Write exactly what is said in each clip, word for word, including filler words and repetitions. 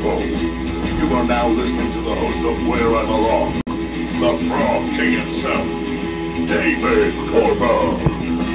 folks. You are now listening to the host of Where I Belong, the Frog King himself, David Corbo.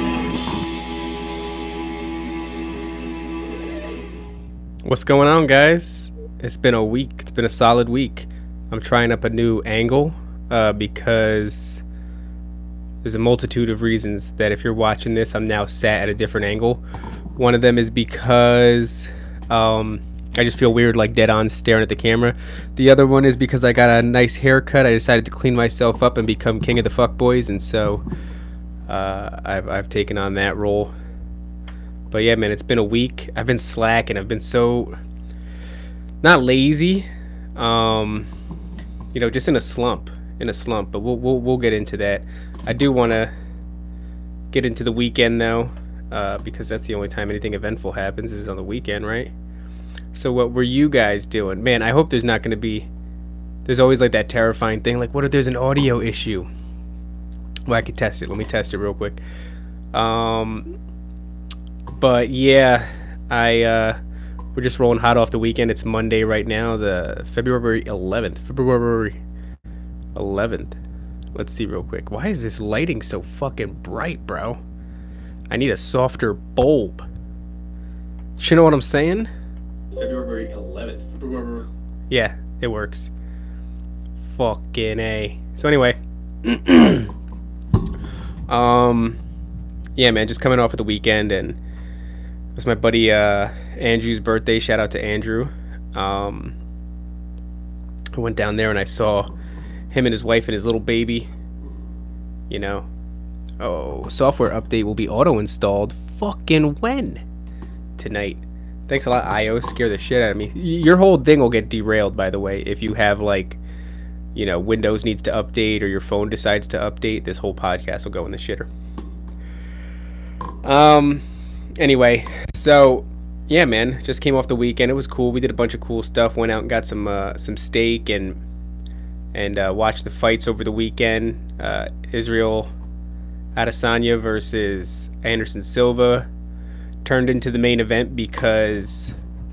What's going on, guys? It's been a week. It's been a solid week. I'm trying up a new angle uh, because there's a multitude of reasons that if you're watching this, I'm now sat at a different angle. One of them is because um, I just feel weird, like dead on staring at the camera. The other one is because I got a nice haircut. I decided to clean myself up and become king of the fuckboys, and so uh, I've, I've taken on that role. But yeah, man, it's been a week. I've been slacking. I've been so not lazy, um, you know, just in a slump, in a slump. But we'll we'll we'll get into that. I do want to get into the weekend though, uh, because that's the only time anything eventful happens is on the weekend, right? So what were you guys doing, man? I hope there's not going to be. There's always like that terrifying thing, like what if there's an audio issue? Well, I could test it. Let me test it real quick. Um. But yeah, I uh, we're just rolling hot off the weekend. It's Monday right now, the February eleventh. February eleventh. Let's see real quick. Why is this lighting so fucking bright, bro? I need a softer bulb. You know what I'm saying? February eleventh. February. Yeah, it works. Fucking A. So anyway, um, yeah, man, just coming off of the weekend, and it was my buddy uh, Andrew's birthday. Shout out to Andrew. Um, I went down there and I saw him and his wife and his little baby. You know, oh, software update will be auto installed. Fucking when? Tonight. Thanks a lot, I O. Scare the shit out of me. Your whole thing will get derailed, by the way, if you have like, you know, Windows needs to update or your phone decides to update. This whole podcast will go in the shitter. Um. Anyway, so yeah, man, just came off the weekend. It was cool. We did a bunch of cool stuff. Went out and got some uh, some steak and and uh, watched the fights over the weekend. Uh, Israel Adesanya versus Anderson Silva turned into the main event because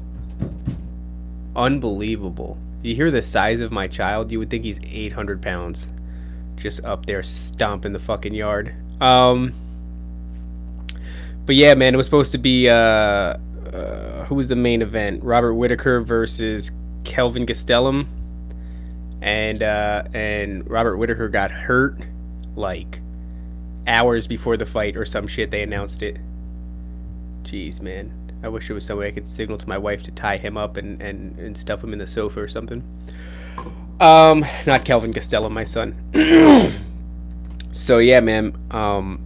unbelievable. You hear the size of my child, you would think he's eight hundred pounds, just up there stomping the fucking yard. Um. But yeah, man, it was supposed to be, uh, uh, who was the main event? Robert Whittaker versus Kelvin Gastelum. And, uh, and Robert Whittaker got hurt, like, hours before the fight or some shit. They announced it. Jeez, man. I wish there was some way I could signal to my wife to tie him up and, and, and stuff him in the sofa or something. Um, not Kelvin Gastelum, my son. So, yeah, man, um...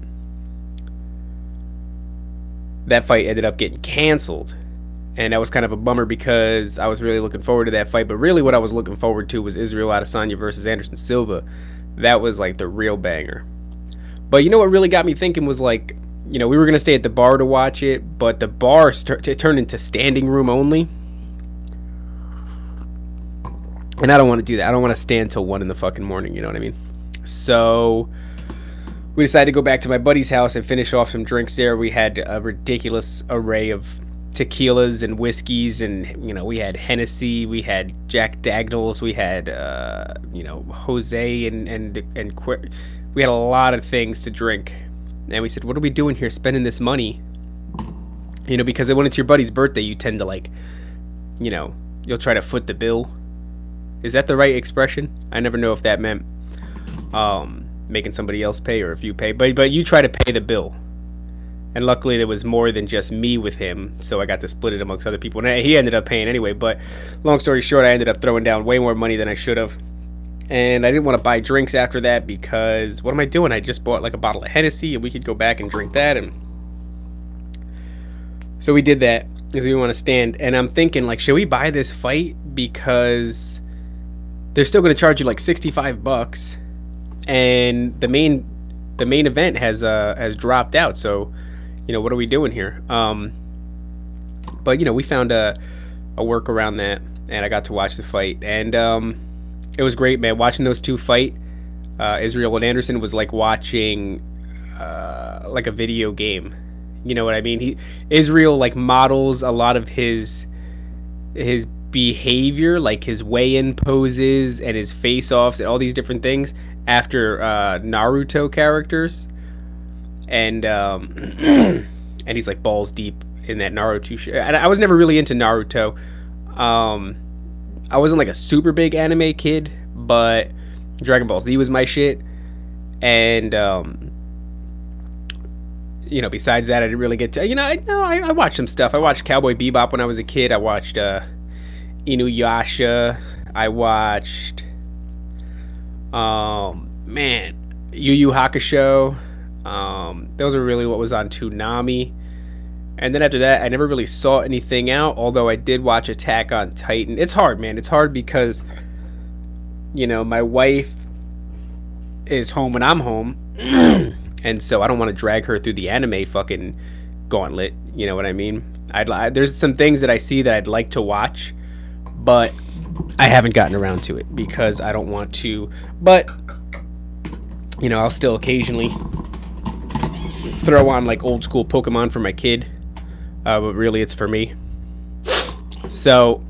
that fight ended up getting canceled, and that was kind of a bummer because I was really looking forward to that fight. But really what I was looking forward to was Israel Adesanya versus Anderson Silva. That was like the real banger. But you know what really got me thinking was, like, you know, we were gonna stay at the bar to watch it, but the bar st- t- turned into standing room only, and I don't want to do that. I don't want to stand till one in the fucking morning, you know what I mean? So we decided to go back to my buddy's house and finish off some drinks there. We had a ridiculous array of tequilas and whiskeys, and, you know, we had Hennessy, we had Jack Daniels, we had, uh, you know, Jose, and, and, and Qu- we had a lot of things to drink. And we said, what are we doing here spending this money? You know, because when it's your buddy's birthday, you tend to, like, you know, you'll try to foot the bill. Is that the right expression? I never know if that meant, um... making somebody else pay or if you pay, but but you try to pay the bill. And luckily there was more than just me with him, so I got to split it amongst other people, and he ended up paying anyway. But long story short, I ended up throwing down way more money than I should have, and I didn't want to buy drinks after that because what am I doing? I just bought like a bottle of Hennessy and we could go back and drink that. And so we did that because we want to stand. And I'm thinking, like, should we buy this fight because they're still going to charge you like sixty-five bucks, and the main the main event has uh has dropped out. So, you know, what are we doing here? Um but, you know, we found a a work around that, and I got to watch the fight, and um it was great, man. Watching those two fight, uh Israel and Anderson, was like watching uh like a video game. You know what I mean? He Israel like models a lot of his his behavior, like his weigh-in poses and his face-offs and all these different things after uh, Naruto characters, and um, and he's like balls deep in that Naruto shit. And I was never really into Naruto. Um, I wasn't like a super big anime kid, but Dragon Ball Z was my shit. And um, you know, besides that, I didn't really get to. You know, I no, I, I watched some stuff. I watched Cowboy Bebop when I was a kid. I watched uh, Inuyasha. I watched, um, man, Yu Yu Hakusho. Um, those are really what was on Toonami. And then after that, I never really saw anything out, although I did watch Attack on Titan. It's hard, man. It's hard because, you know, my wife is home when I'm home, and so I don't want to drag her through the anime fucking gauntlet. You know what I mean? I'd I, there's some things that I see that I'd like to watch, but I haven't gotten around to it because I don't want to. But, you know, I'll still occasionally throw on like old school Pokemon for my kid. Uh, but really, it's for me. So,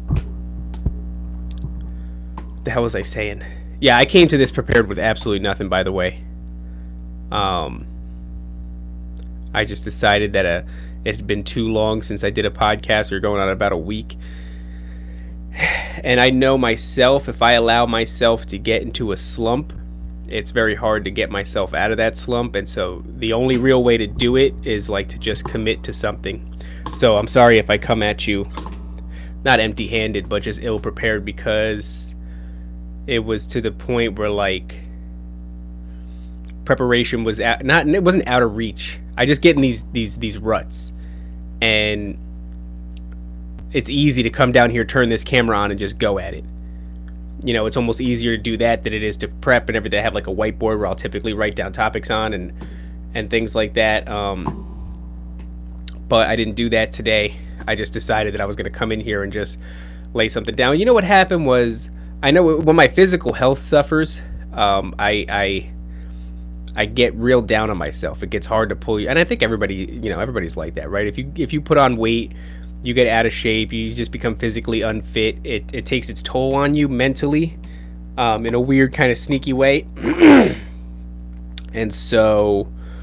what the hell was I saying? Yeah, I came to this prepared with absolutely nothing, by the way. Um, I just decided that uh, it had been too long since I did a podcast. We were going on about a week. And I know myself, if I allow myself to get into a slump, it's very hard to get myself out of that slump. And so the only real way to do it is like to just commit to something. So I'm sorry if I come at you not empty-handed, but just ill-prepared, because it was to the point where like preparation was out, not it wasn't out of reach. I just get in these these these ruts, and it's easy to come down here, turn this camera on, and just go at it. You know, it's almost easier to do that than it is to prep and everything. I have like a whiteboard where I'll typically write down topics on and and things like that. Um, but I didn't do that today. I just decided that I was going to come in here and just lay something down. You know what happened was, I know when my physical health suffers, um, I, I I get real down on myself. It gets hard to pull you, and I think everybody, you know, everybody's like that, right? If you if you put on weight, you get out of shape, you just become physically unfit. It it takes its toll on you mentally, um, in a weird kind of sneaky way. And so,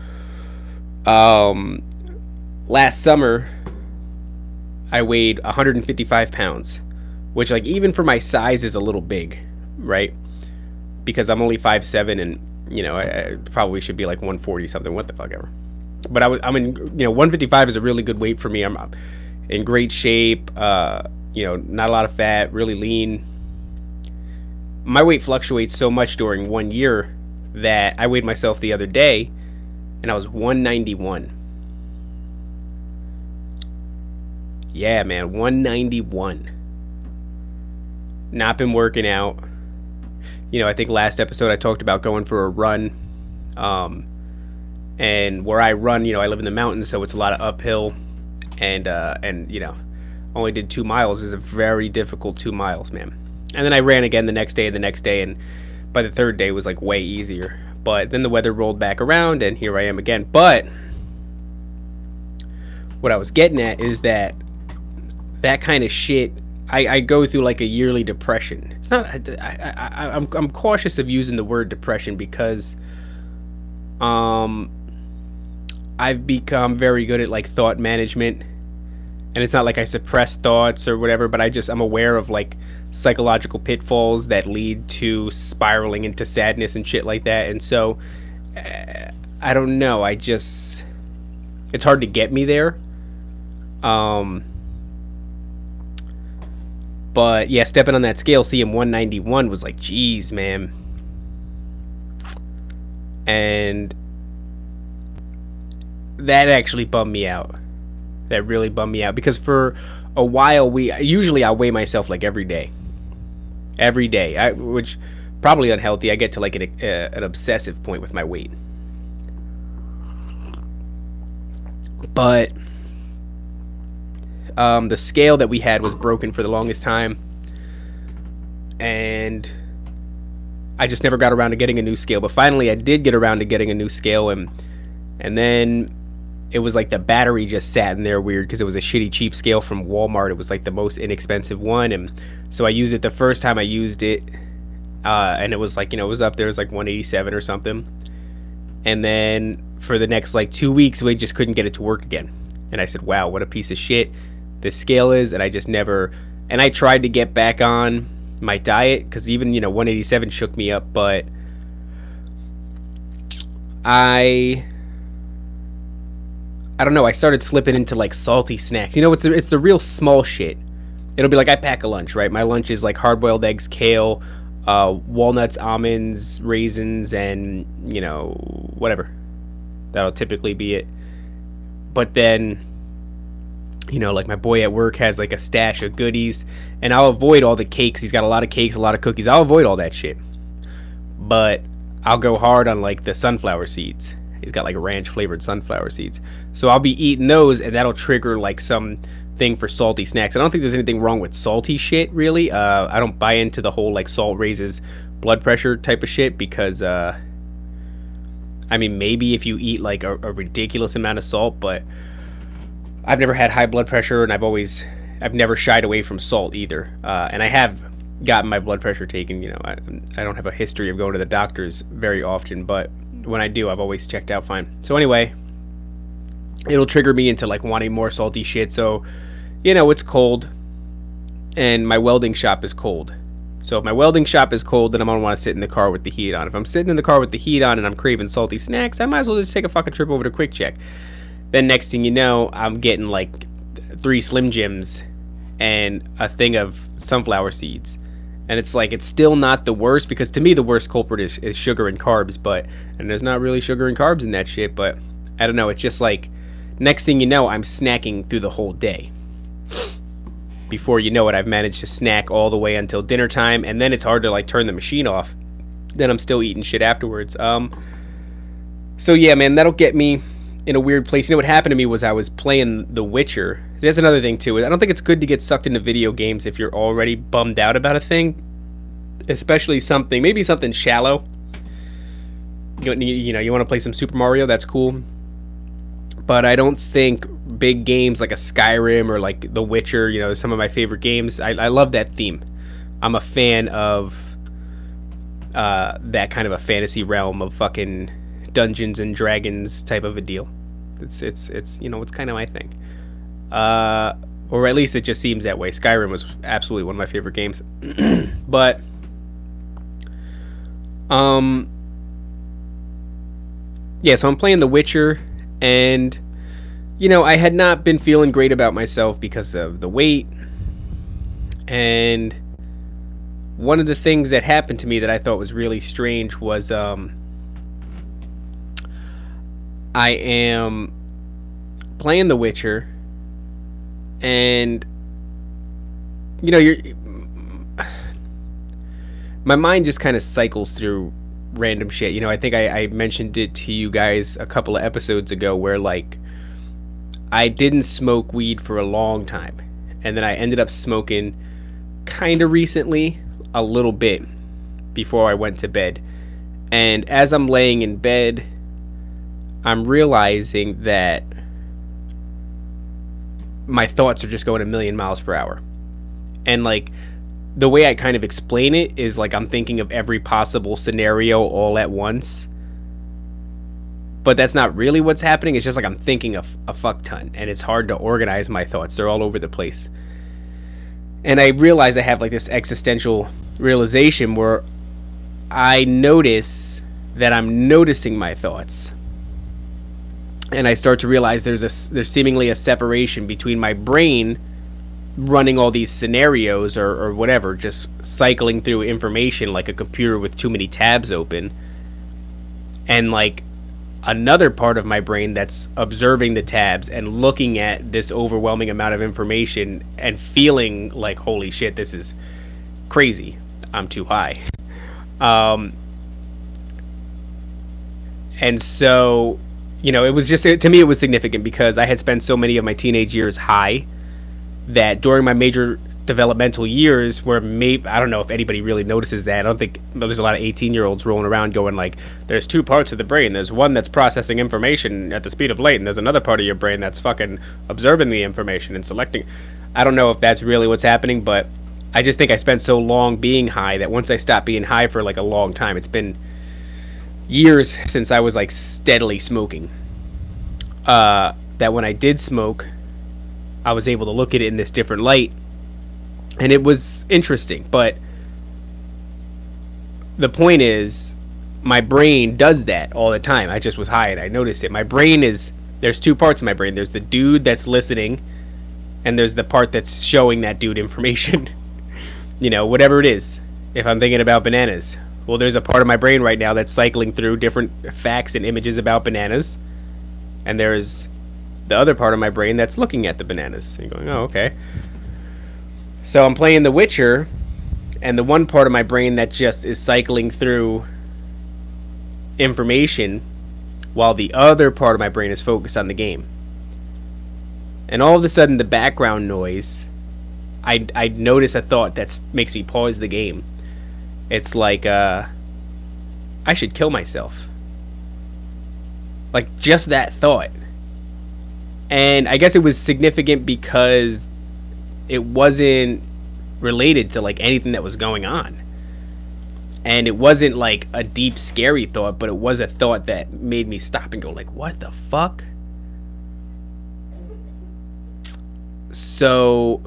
um, last summer, I weighed one hundred fifty-five pounds, which, like, even for my size is a little big, right? Because I'm only five seven, and you know, I, I probably should be like one forty something. What the fuck ever. But I was, I'm in, you know, one fifty-five is a really good weight for me. I'm in great shape. Uh, you know, not a lot of fat, really lean. My weight fluctuates so much during one year that I weighed myself the other day, and I was one ninety-one. Yeah, man, one ninety-one. Not been working out. You know, I think last episode I talked about going for a run. Um, and where I run, you know, I live in the mountains, so it's a lot of uphill. And, uh, and you know, only did two miles. Is a very difficult two miles, man. And then I ran again the next day and the next day, and by the third day it was like way easier. But then the weather rolled back around, and here I am again. But what I was getting at is that that kind of shit, I, I go through like a yearly depression. It's not, I, I, I, I'm, I'm cautious of using the word depression because um, I've become very good at like thought management. And it's not like I suppress thoughts or whatever, but I just, I'm aware of like psychological pitfalls that lead to spiraling into sadness and shit like that. And so, uh, I don't know, I just, it's hard to get me there. Um... But yeah, stepping on that scale, seeing one ninety-one was like, geez, man. And that actually bummed me out. That really bummed me out because for a while, we usually I weigh myself like every day, every day, I, which probably unhealthy. I get to like an, uh, an obsessive point with my weight. But Um, the scale that we had was broken for the longest time, and I just never got around to getting a new scale. But finally I did get around to getting a new scale, and and then it was like the battery just sat in there weird because it was a shitty cheap scale from Walmart. It was like the most inexpensive one, and so I used it the first time I used it, uh, and it was like, you know, it was up there, it was like one eighty-seven or something, and then for the next like two weeks we just couldn't get it to work again, and I said, wow, what a piece of shit this scale is. And I just never, and I tried to get back on my diet because even, you know, one eighty-seven shook me up, but I I don't know, I started slipping into like salty snacks. You know, it's the, it's the real small shit. It'll be like, I pack a lunch, right? My lunch is like hard-boiled eggs, kale, uh, walnuts, almonds, raisins, and, you know, whatever. That'll typically be it. But then, you know, like my boy at work has like a stash of goodies, and I'll avoid all the cakes. He's got a lot of cakes, a lot of cookies. I'll avoid all that shit. But I'll go hard on like the sunflower seeds. He's got like ranch flavored sunflower seeds. So I'll be eating those, and that'll trigger like some thing for salty snacks. I don't think there's anything wrong with salty shit, really. Uh, I don't buy into the whole like salt raises blood pressure type of shit because, uh, I mean, maybe if you eat like a, a ridiculous amount of salt, but I've never had high blood pressure, and I've always, I've never shied away from salt either. Uh, and I have gotten my blood pressure taken. You know, I, I don't have a history of going to the doctors very often, but when I do, I've always checked out fine. So anyway, it'll trigger me into like wanting more salty shit. So, you know, it's cold, and my welding shop is cold. So if my welding shop is cold, then I'm gonna want to sit in the car with the heat on. If I'm sitting in the car with the heat on and I'm craving salty snacks, I might as well just take a fucking trip over to Quick Check. Then next thing you know, I'm getting like three Slim Jims and a thing of sunflower seeds. And it's like, it's still not the worst, because to me the worst culprit is, is sugar and carbs, but, and there's not really sugar and carbs in that shit, but I don't know, it's just like, next thing you know, I'm snacking through the whole day. Before you know it, I've managed to snack all the way until dinner time, and then it's hard to like turn the machine off. Then I'm still eating shit afterwards. Um, so yeah, man, that'll get me in a weird place. You know what happened to me was I was playing The Witcher. There's another thing too. I don't think it's good to get sucked into video games if you're already bummed out about a thing, especially something, maybe something shallow. You, you know, you want to play some Super Mario, that's cool. But I don't think big games like a Skyrim or like The Witcher, you know, some of my favorite games, I, I love that theme. I'm a fan of uh, that kind of a fantasy realm of fucking Dungeons and Dragons type of a deal. It's, it's, it's you know, it's kind of my thing. Uh, or at least it just seems that way. Skyrim was absolutely one of my favorite games. But, um, yeah, so I'm playing The Witcher, and, you know, I had not been feeling great about myself because of the weight, and one of the things that happened to me that I thought was really strange was, um, I am playing The Witcher, and, you know, you're, my mind just kind of cycles through random shit. You know, I think I, I mentioned it to you guys a couple of episodes ago where, like, I didn't smoke weed for a long time, and then I ended up smoking kind of recently, a little bit, before I went to bed. And as I'm laying in bed, I'm realizing that my thoughts are just going a million miles per hour. And like, the way I kind of explain it is like I'm thinking of every possible scenario all at once. But that's not really what's happening. It's just like I'm thinking of a fuck ton, and it's hard to organize my thoughts. They're all over the place. And I realize I have like this existential realization where I notice that I'm noticing my thoughts. And I start to realize there's a there's seemingly a separation between my brain running all these scenarios or, or whatever, just cycling through information like a computer with too many tabs open, and like another part of my brain that's observing the tabs and looking at this overwhelming amount of information and feeling like, holy shit, this is crazy, I'm too high. Um, and so, you know, it was just, to me it was significant because I had spent so many of my teenage years high that during my major developmental years where maybe, I don't know if anybody really notices that. I don't think there's a lot of eighteen year olds rolling around going like, there's two parts of the brain. There's one that's processing information at the speed of light, and there's another part of your brain that's fucking observing the information and selecting. I don't know if that's really what's happening, but I just think I spent so long being high that once I stopped being high for like a long time, it's been years since I was like steadily smoking, uh, that when I did smoke, I was able to look at it in this different light. And it was interesting, but the point is, my brain does that all the time. I just was high and I noticed it. My brain is, there's two parts of my brain. There's the dude that's listening, and there's the part that's showing that dude information. You know, whatever it is. If I'm thinking about bananas, well, there's a part of my brain right now that's cycling through different facts and images about bananas. And there's the other part of my brain that's looking at the bananas and going, oh, okay. So I'm playing The Witcher, and the one part of my brain that just is cycling through information while the other part of my brain is focused on the game. And all of a sudden, the background noise, I, I notice a thought that makes me pause the game. It's like, uh, I should kill myself. Like, just that thought. And I guess it was significant because it wasn't related to like anything that was going on, and it wasn't like a deep scary thought, but it was a thought that made me stop and go like, what the fuck? So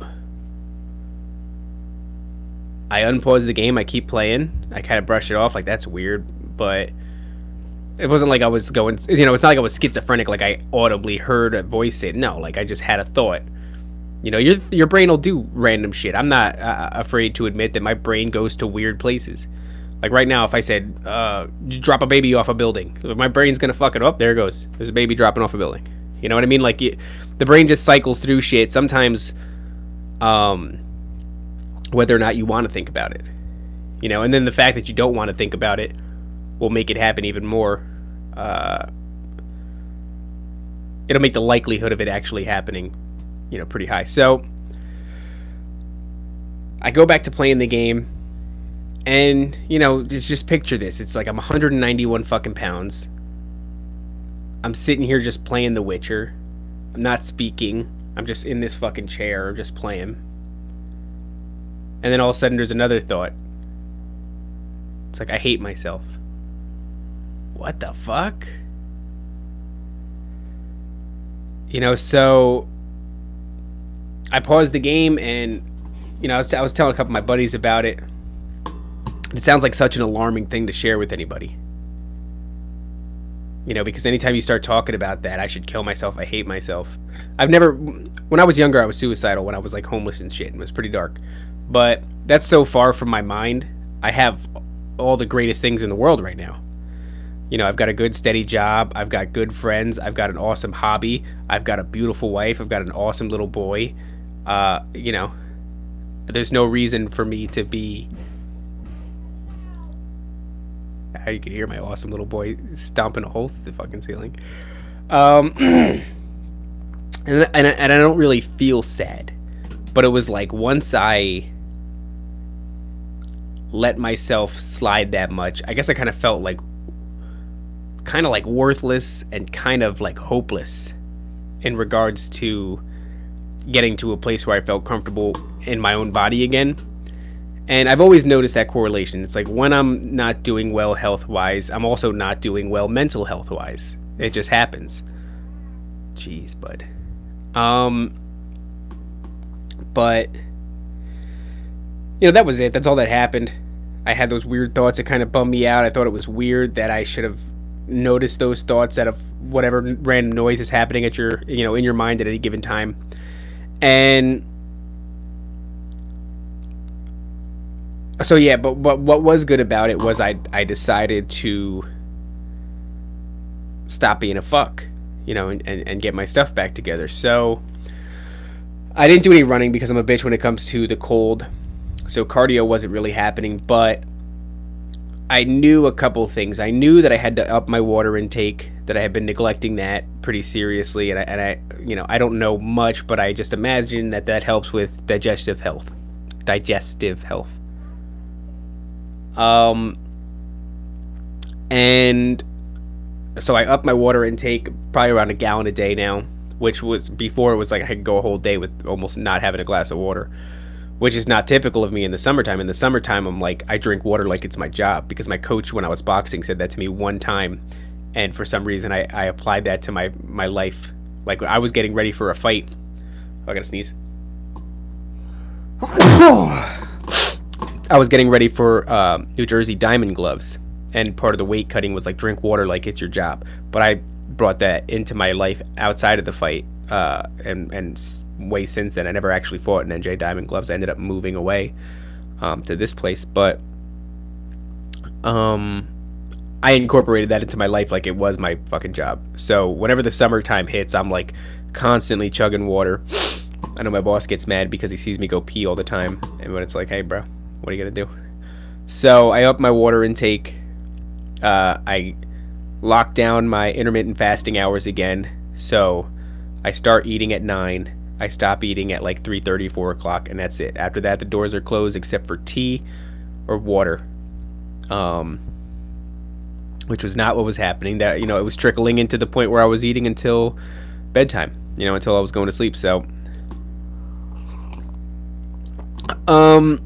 I unpause the game, I keep playing, I kind of brush it off like that's weird, but it wasn't like I was going, you know, it's not like I was schizophrenic, like I audibly heard a voice say it. No, like I just had a thought. You know, your your brain will do random shit. I'm not uh, afraid to admit that my brain goes to weird places. Like right now, if I said, uh, drop a baby off a building, my brain's going to fuck it up. There it goes. There's a baby dropping off a building. You know what I mean? Like, you, the brain just cycles through shit. Sometimes, um, whether or not you want to think about it. You know, and then the fact that you don't want to think about it will make it happen even more. Uh, it'll make the likelihood of it actually happening, you know, pretty high. So I go back to playing the game, and you know, just just picture this. It's like I'm one hundred ninety-one fucking pounds. I'm sitting here just playing The Witcher. I'm not speaking. I'm just in this fucking chair just playing. And then all of a sudden there's another thought. It's like I hate myself. What the fuck? You know, so I paused the game, and you know, I was, I was telling a couple of my buddies about it. It sounds like such an alarming thing to share with anybody. You know, because anytime you start talking about that, I should kill myself, I hate myself. I've never, when I was younger, I was suicidal when I was like homeless and shit, and it was pretty dark. But that's so far from my mind. I have all the greatest things in the world right now. You know, I've got a good steady job, I've got good friends, I've got an awesome hobby, I've got a beautiful wife, I've got an awesome little boy. Uh, you know, there's no reason for me to be... You can hear my awesome little boy stomping a hole through the fucking ceiling. Um, and, and, and I don't really feel sad. But it was like once I let myself slide that much, I guess I kind of felt like kind of like worthless and kind of like hopeless in regards to getting to a place where I felt comfortable in my own body again. And I've always noticed that correlation. It's like when I'm not doing well health-wise, I'm also not doing well mental health-wise. It just happens. Jeez, bud. Um, but, you know, that was it. That's all that happened. I had those weird thoughts. It kind of bummed me out. I thought it was weird that I should have noticed those thoughts out of whatever random noise is happening at your, you know, in your mind at any given time. And so yeah, but, but what was good about it was I I decided to stop being a fuck, you know, and, and, and get my stuff back together. So I didn't do any running because I'm a bitch when it comes to the cold. So cardio wasn't really happening, but I knew a couple things. I knew that I had to up my water intake, that I had been neglecting that pretty seriously, and I, and I you know, I don't know much, but I just imagine that that helps with digestive health. digestive health. Um, and so I upped my water intake probably around a gallon a day now, which was before it was like I could go a whole day with almost not having a glass of water, which is not typical of me in the summertime. In the summertime, I'm like, I drink water like it's my job, because my coach when I was boxing said that to me one time, and for some reason I, I applied that to my, my life. Like I was getting ready for a fight. Oh, I gotta sneeze. I was getting ready for uh, New Jersey Diamond Gloves, and part of the weight cutting was like drink water like it's your job. But I brought that into my life outside of the fight, uh, and and way since then I never actually fought in N J Diamond Gloves. I ended up moving away um, to this place, but um, I incorporated that into my life like it was my fucking job. So whenever the summertime hits, I'm like constantly chugging water. I know my boss gets mad because he sees me go pee all the time, and when it's like, hey bro, what are you gonna do? So I up my water intake. Uh, I lock down my intermittent fasting hours again. So I start eating at nine. I stop eating at like three thirty, four o'clock, and that's it. After that, the doors are closed except for tea or water, um, which was not what was happening. That, you know, it was trickling into the point where I was eating until bedtime, you know, until I was going to sleep. So, um,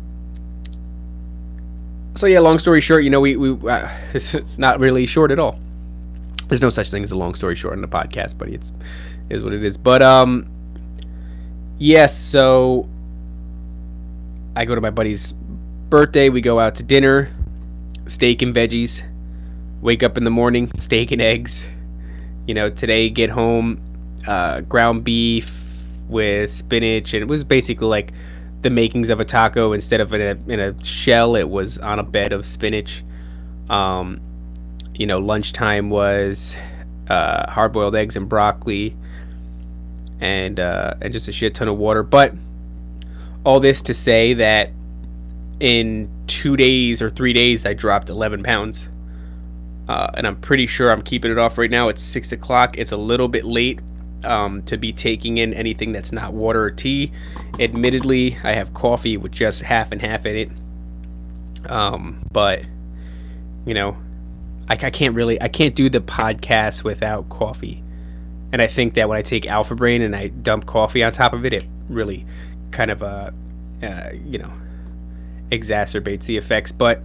so yeah, long story short, you know, we, we, uh, it's not really short at all. There's no such thing as a long story short in a podcast, but it's, it is what it is. But, um, yes, so I go to my buddy's birthday. We go out to dinner, steak and veggies. Wake up in the morning, steak and eggs. You know, today get home, uh, ground beef with spinach, and it was basically like the makings of a taco. Instead of in a, in a shell, it was on a bed of spinach. Um, you know, lunchtime was uh, hard-boiled eggs and broccoli, and uh, and just a shit ton of water. But all this to say that in two days or three days, I dropped eleven pounds. Uh, and I'm pretty sure I'm keeping it off right now. It's six o'clock. It's a little bit late um, to be taking in anything that's not water or tea. Admittedly, I have coffee with just half and half in it. Um, but, you know, I, I can't really, I can't do the podcast without coffee. And I think that when I take Alpha Brain and I dump coffee on top of it, it really kind of, uh, uh, you know, exacerbates the effects. But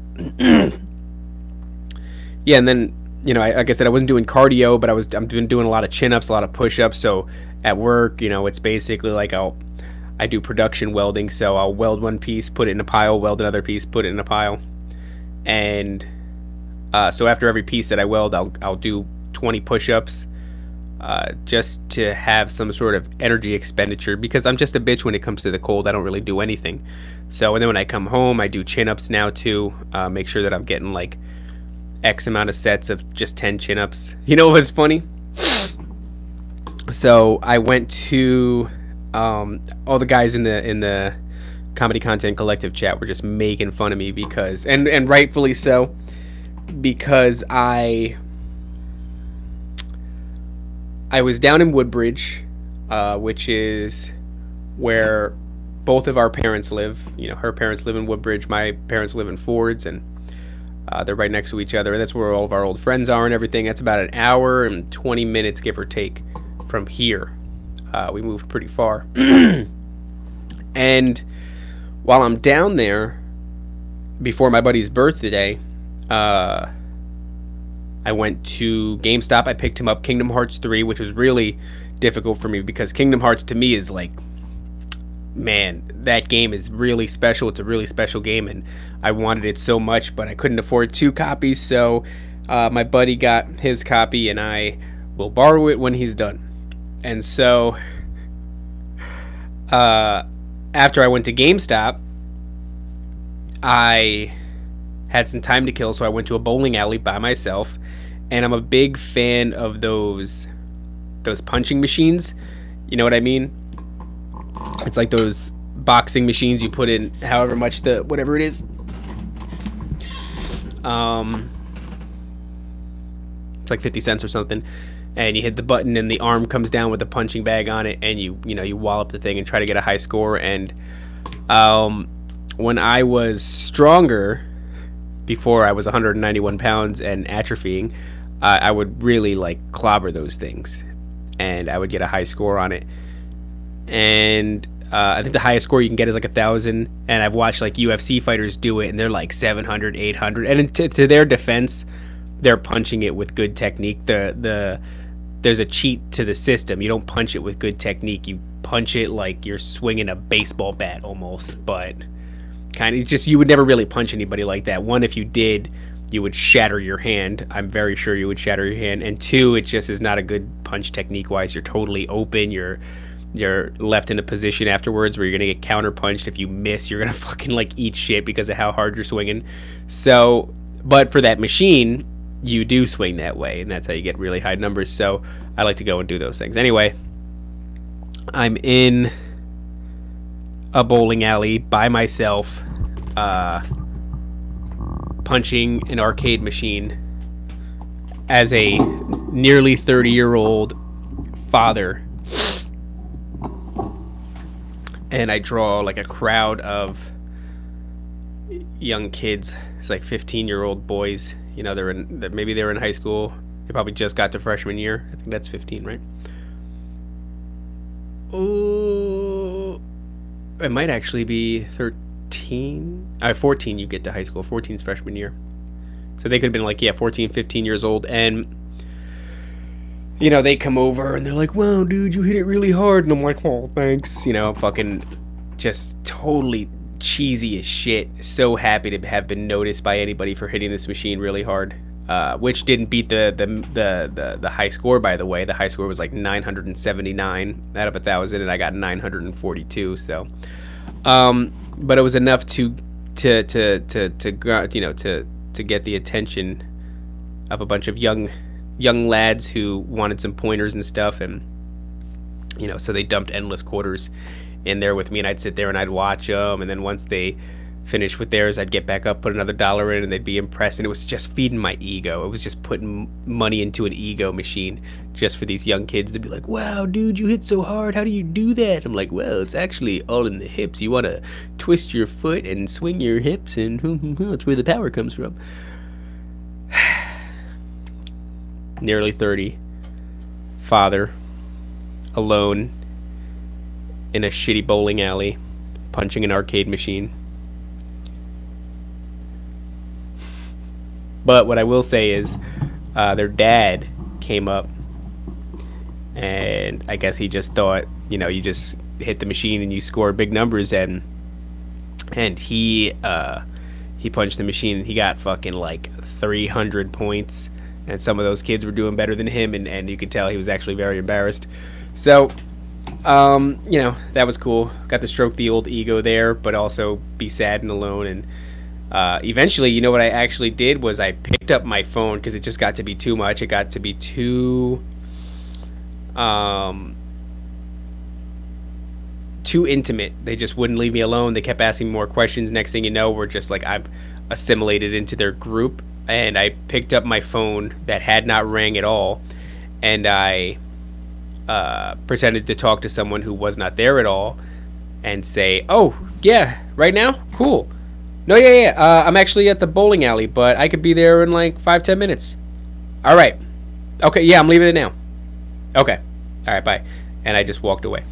yeah, and then, you know, I, like I said, I wasn't doing cardio, but I was, I'm doing, doing a lot of chin-ups, a lot of push-ups. So at work, you know, it's basically like I'll, I do production welding. So I'll weld one piece, put it in a pile, weld another piece, put it in a pile. And uh, so after every piece that I weld, I'll, I'll do twenty push-ups uh, just to have some sort of energy expenditure, because I'm just a bitch when it comes to the cold. I don't really do anything. So, and then when I come home, I do chin-ups now too. Uh, make sure that I'm getting like X amount of sets of just ten chin-ups. You know what's funny? So I went to um, all the guys in the in the Comedy Content Collective chat were just making fun of me because, and and rightfully so, because I I was down in Woodbridge, uh, which is where both of our parents live. You know, her parents live in Woodbridge, my parents live in Fords, and Uh, they're right next to each other, and that's where all of our old friends are and everything. That's about an hour and twenty minutes, give or take, from here. Uh, we moved pretty far. And while I'm down there, before my buddy's birthday, uh, I went to GameStop. I picked him up Kingdom Hearts three, which was really difficult for me because Kingdom Hearts to me is like, man, that game is really special. It's a really special game, and I wanted it so much, but I couldn't afford two copies, so uh, my buddy got his copy, and I will borrow it when he's done. And so uh, after I went to GameStop, I had some time to kill, so I went to a bowling alley by myself, and I'm a big fan of those those punching machines. You know what I mean? It's like those boxing machines you put in however much the whatever it is. Um, it's like fifty cents or something, and you hit the button and the arm comes down with a punching bag on it, and you you know you wallop the thing and try to get a high score. And um, when I was stronger, before I was one hundred ninety-one pounds and atrophying, uh, I would really like clobber those things, and I would get a high score on it. And uh, I think the highest score you can get is like a thousand. And I've watched like U F C fighters do it, and they're like seven hundred, eight hundred. And to, to their defense, they're punching it with good technique. The the there's a cheat to the system. You don't punch it with good technique. You punch it like you're swinging a baseball bat almost, but kind of just, you would never really punch anybody like that. One, if you did, you would shatter your hand. I'm very sure you would shatter your hand. And two, it just is not a good punch technique wise. You're totally open. You're you're left in a position afterwards where you're gonna get counter punched. If you miss, you're gonna fucking like eat shit because of how hard you're swinging. So, but for that machine, you do swing that way, and that's how you get really high numbers. So I like to go and do those things. Anyway, I'm in a bowling alley by myself, uh, punching an arcade machine as a nearly thirty year old father. And I draw like a crowd of young kids. It's like fifteen year old boys. You know, they're in, maybe they're in high school. They probably just got to freshman year. I think that's fifteen, right? Oh, it might actually be thirteen. Uh, fourteen, you get to high school. fourteen is freshman year. So they could have been like, yeah, fourteen, fifteen years old. And, you know, they come over and they're like, wow, dude, you hit it really hard. And I'm like, oh, thanks. You know, fucking just totally cheesy as shit. So happy to have been noticed by anybody for hitting this machine really hard, uh, which didn't beat the, the the the the high score, by the way. The high score was like nine hundred seventy-nine out of a thousand, and I got nine hundred forty-two. So, um, but it was enough to to to to to you know to to get the attention of a bunch of young young lads who wanted some pointers and stuff, and you know, so they dumped endless quarters in there with me, and I'd sit there and I'd watch them, and then once they finished with theirs, I'd get back up, put another dollar in, and they'd be impressed. And it was just feeding my ego. It was just putting money into an ego machine just for these young kids to be like, wow, dude, you hit so hard, how do you do that? I'm like, well, it's actually all in the hips. You want to twist your foot and swing your hips, and that's where the power comes from. Nearly thirty, father, alone in a shitty bowling alley, punching an arcade machine. But what I will say is, uh, their dad came up, and I guess he just thought, you know, you just hit the machine and you score big numbers, and and he uh, he punched the machine and he got fucking like three hundred points, and some of those kids were doing better than him, and, and you could tell he was actually very embarrassed. So, um, you know, that was cool. Got to stroke the old ego there, but also be sad and alone. And uh, eventually, you know what I actually did was I picked up my phone because it just got to be too much. It got to be too, um, too intimate. They just wouldn't leave me alone. They kept asking more questions. Next thing you know, we're just like, I'm assimilated into their group. And I picked up my phone that had not rang at all, and I uh, pretended to talk to someone who was not there at all, and say, oh, yeah, right now? Cool. No, yeah, yeah, uh, I'm actually at the bowling alley, but I could be there in like five, ten minutes. All right. Okay, yeah, I'm leaving it now. Okay. All right, bye. And I just walked away.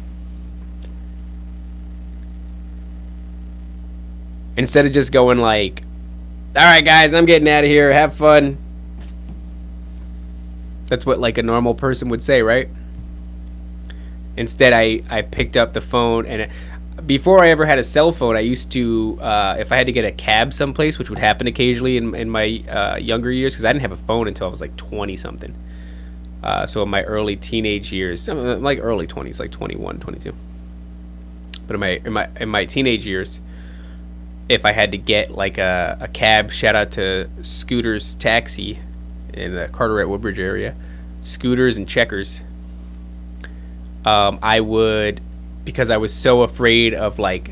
Instead of just going like, all right, guys, I'm getting out of here. Have fun. That's what like a normal person would say, right? Instead, I, I picked up the phone, and it, before I ever had a cell phone, I used to, uh, if I had to get a cab someplace, which would happen occasionally in, in my uh, younger years, because I didn't have a phone until I was like twenty-something. Uh, so in my early teenage years, like early twenties, like twenty-one, twenty-two. But in my, in my, in my teenage years, if I had to get like a, a cab, shout out to Scooters Taxi in the Carteret Woodbridge area, Scooters and Checkers, um, I would, because I was so afraid of like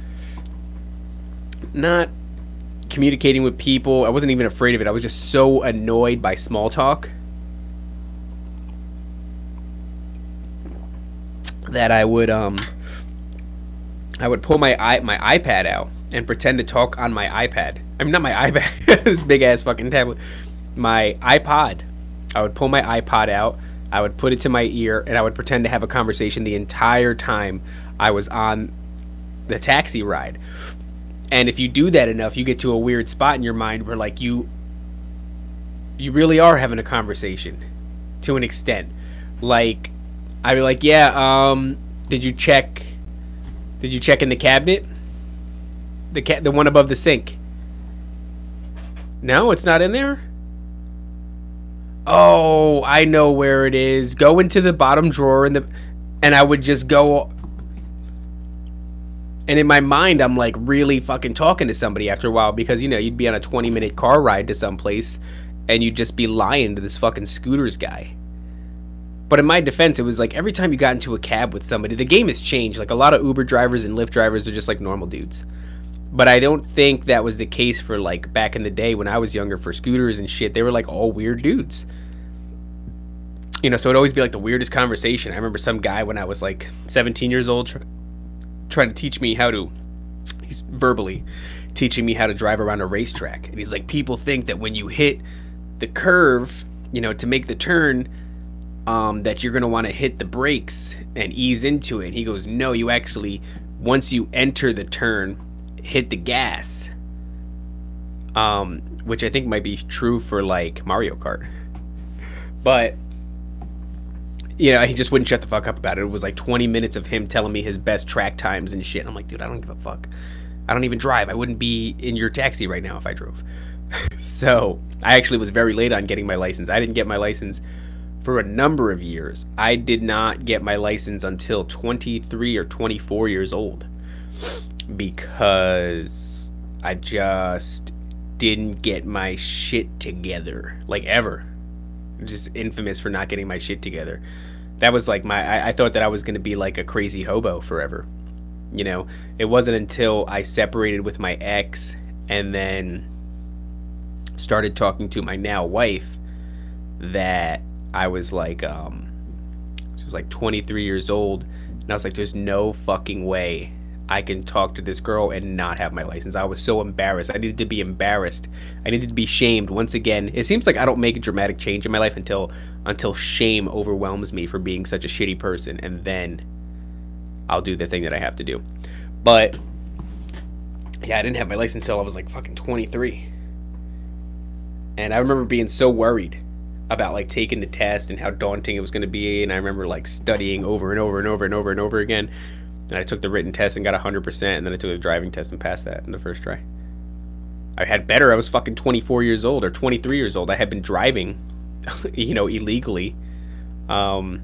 not communicating with people, I wasn't even afraid of it, I was just so annoyed by small talk that I would um I would pull my i my iPad out, and pretend to talk on my iPad. I mean, not my iPad, this big ass fucking tablet. My iPod. I would pull my iPod out, I would put it to my ear, and I would pretend to have a conversation the entire time I was on the taxi ride. And if you do that enough, you get to a weird spot in your mind where, like, you you really are having a conversation to an extent. Like, I'd be like, yeah, um, did you check, did you check in the cabinet? The ca- the one above the sink. No, it's not in there? Oh, I know where it is. Go into the bottom drawer in the, and I would just go, and in my mind I'm like really fucking talking to somebody after a while, because you know, you'd be on a twenty minute car ride to someplace and you'd just be lying to this fucking scooters guy. But in my defense, it was like every time you got into a cab with somebody, the game has changed. Like, a lot of Uber drivers and Lyft drivers are just like normal dudes. But I don't think that was the case for, like, back in the day when I was younger, for scooters and shit. They were, like, all weird dudes. You know, so it'd always be, like, the weirdest conversation. I remember some guy when I was, like, seventeen years old try- trying to teach me how to... He's verbally teaching me how to drive around a racetrack. And he's like, people think that when you hit the curve, you know, to make the turn, um, that you're going to want to hit the brakes and ease into it. He goes, no, you actually, once you enter the turn... hit the gas, um, which I think might be true for, like, Mario Kart. But, you know, he just wouldn't shut the fuck up about it. It was like twenty minutes of him telling me his best track times and shit. I'm like, dude, I don't give a fuck. I don't even drive. I wouldn't be in your taxi right now if I drove. So, I actually was very late on getting my license. I didn't get my license for a number of years. I did not get my license until twenty-three or twenty-four years old. Because I just didn't get my shit together, like, ever. Just infamous for not getting my shit together. That was like my, I, I thought that I was going to be like a crazy hobo forever. You know, it wasn't until I separated with my ex and then started talking to my now wife that I was like, um, she was like twenty-three years old, and I was like, there's no fucking way I can talk to this girl and not have my license. I was so embarrassed. I needed to be embarrassed. I needed to be shamed once again. It seems like I don't make a dramatic change in my life until until shame overwhelms me for being such a shitty person, and then I'll do the thing that I have to do. But yeah, I didn't have my license till I was like fucking twenty-three. And I remember being so worried about like taking the test and how daunting it was going to be, and I remember like studying over and over and over and over and over again. And I took the written test and got one hundred percent, and then I took the driving test and passed that in the first try. I had better. I was fucking twenty-four years old or twenty-three years old. I had been driving, you know, illegally. Um,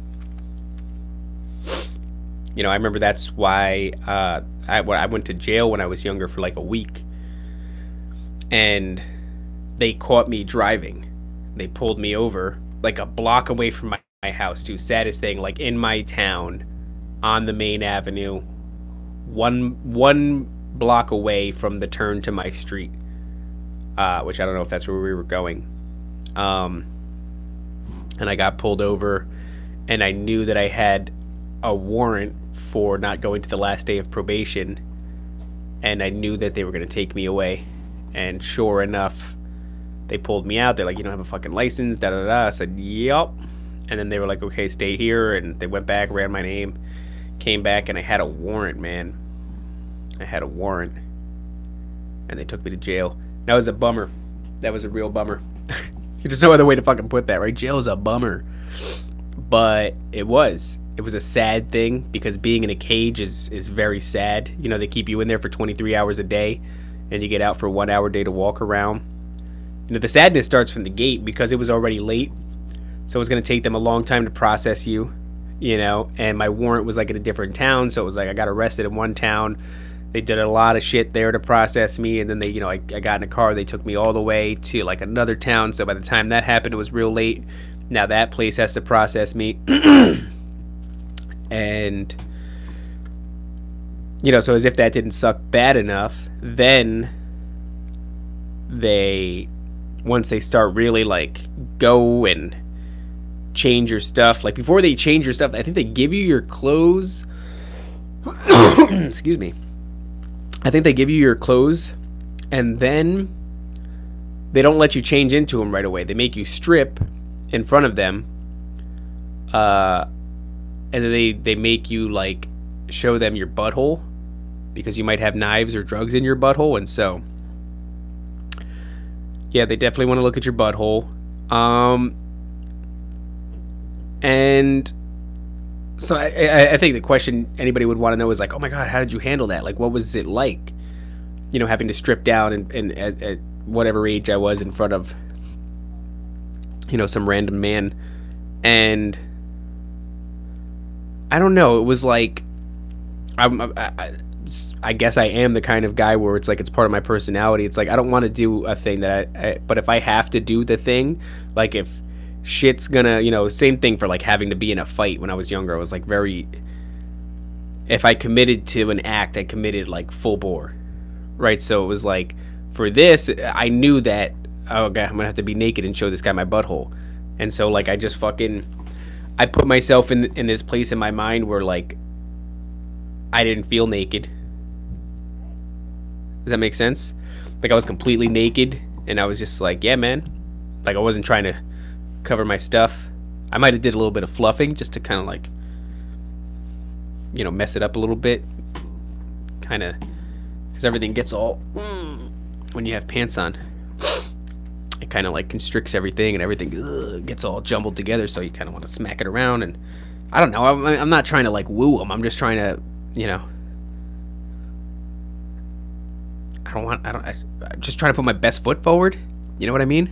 you know, I remember that's why uh, I, I went to jail when I was younger for like a week. And they caught me driving. They pulled me over like a block away from my, my house, too. Saddest thing, like in my town, on the main avenue, one one block away from the turn to my street, uh, which I don't know if that's where we were going. Um, and I got pulled over, and I knew that I had a warrant for not going to the last day of probation, and I knew that they were going to take me away. And sure enough, they pulled me out. They're like, you don't have a fucking license, da da da. I said, yep. And then they were like, okay, stay here. And they went back, ran my name. Came back, and I had a warrant, man. I had a warrant. And they took me to jail. That was a bummer. That was a real bummer. There's no other way to fucking put that, right? Jail's a bummer. But it was. It was a sad thing, because being in a cage is, is very sad. You know, they keep you in there for twenty-three hours a day, and you get out for a one hour day to walk around. You know, the sadness starts from the gate, because it was already late. So it was going to take them a long time to process you. You know, and my warrant was like in a different town, so it was like I got arrested in one town. They did a lot of shit there to process me, and then they, you know, I, I got in a car. They took me all the way to like another town. So by the time that happened, it was real late. Now that place has to process me, and you know, so as if that didn't suck bad enough, then they, once they start really like go and change your stuff, like before they change your stuff, I think they give you your clothes excuse me I think they give you your clothes, and then they don't let you change into them right away. They make you strip in front of them, uh, and then they, they make you, like, show them your butthole, because you might have knives or drugs in your butthole, and so, yeah, they definitely want to look at your butthole. Um, and so I, I, I think the question anybody would want to know is like, oh my God, how did you handle that? Like, what was it like, you know, having to strip down and, and at, at whatever age I was in front of, you know, some random man. And I don't know, it was like, I'm, I, I, I guess I am the kind of guy where it's like, it's part of my personality. It's like, I don't want to do a thing that I, I, but if I have to do the thing, like if shit's gonna, you know, same thing for like having to be in a fight when I was younger. I was like very, if I committed to an act, I committed like full bore, right? So it was like, for this, I knew that, oh God, I'm gonna have to be naked and show this guy my butthole. And so like, I just fucking, I put myself in in this place in my mind where like, I didn't feel naked. Does that make sense? Like I was completely naked and I was just like, yeah, man. Like I wasn't trying to cover my stuff. I might have did a little bit of fluffing just to kind of like, you know, mess it up a little bit. Kind of, because everything gets all, mm, when you have pants on. It kind of like constricts everything and everything ugh, gets all jumbled together. So you kind of want to smack it around. And I don't know. I'm, I'm not trying to like woo them. I'm just trying to, you know, I don't want, I don't, I, I'm just trying to put my best foot forward. You know what I mean?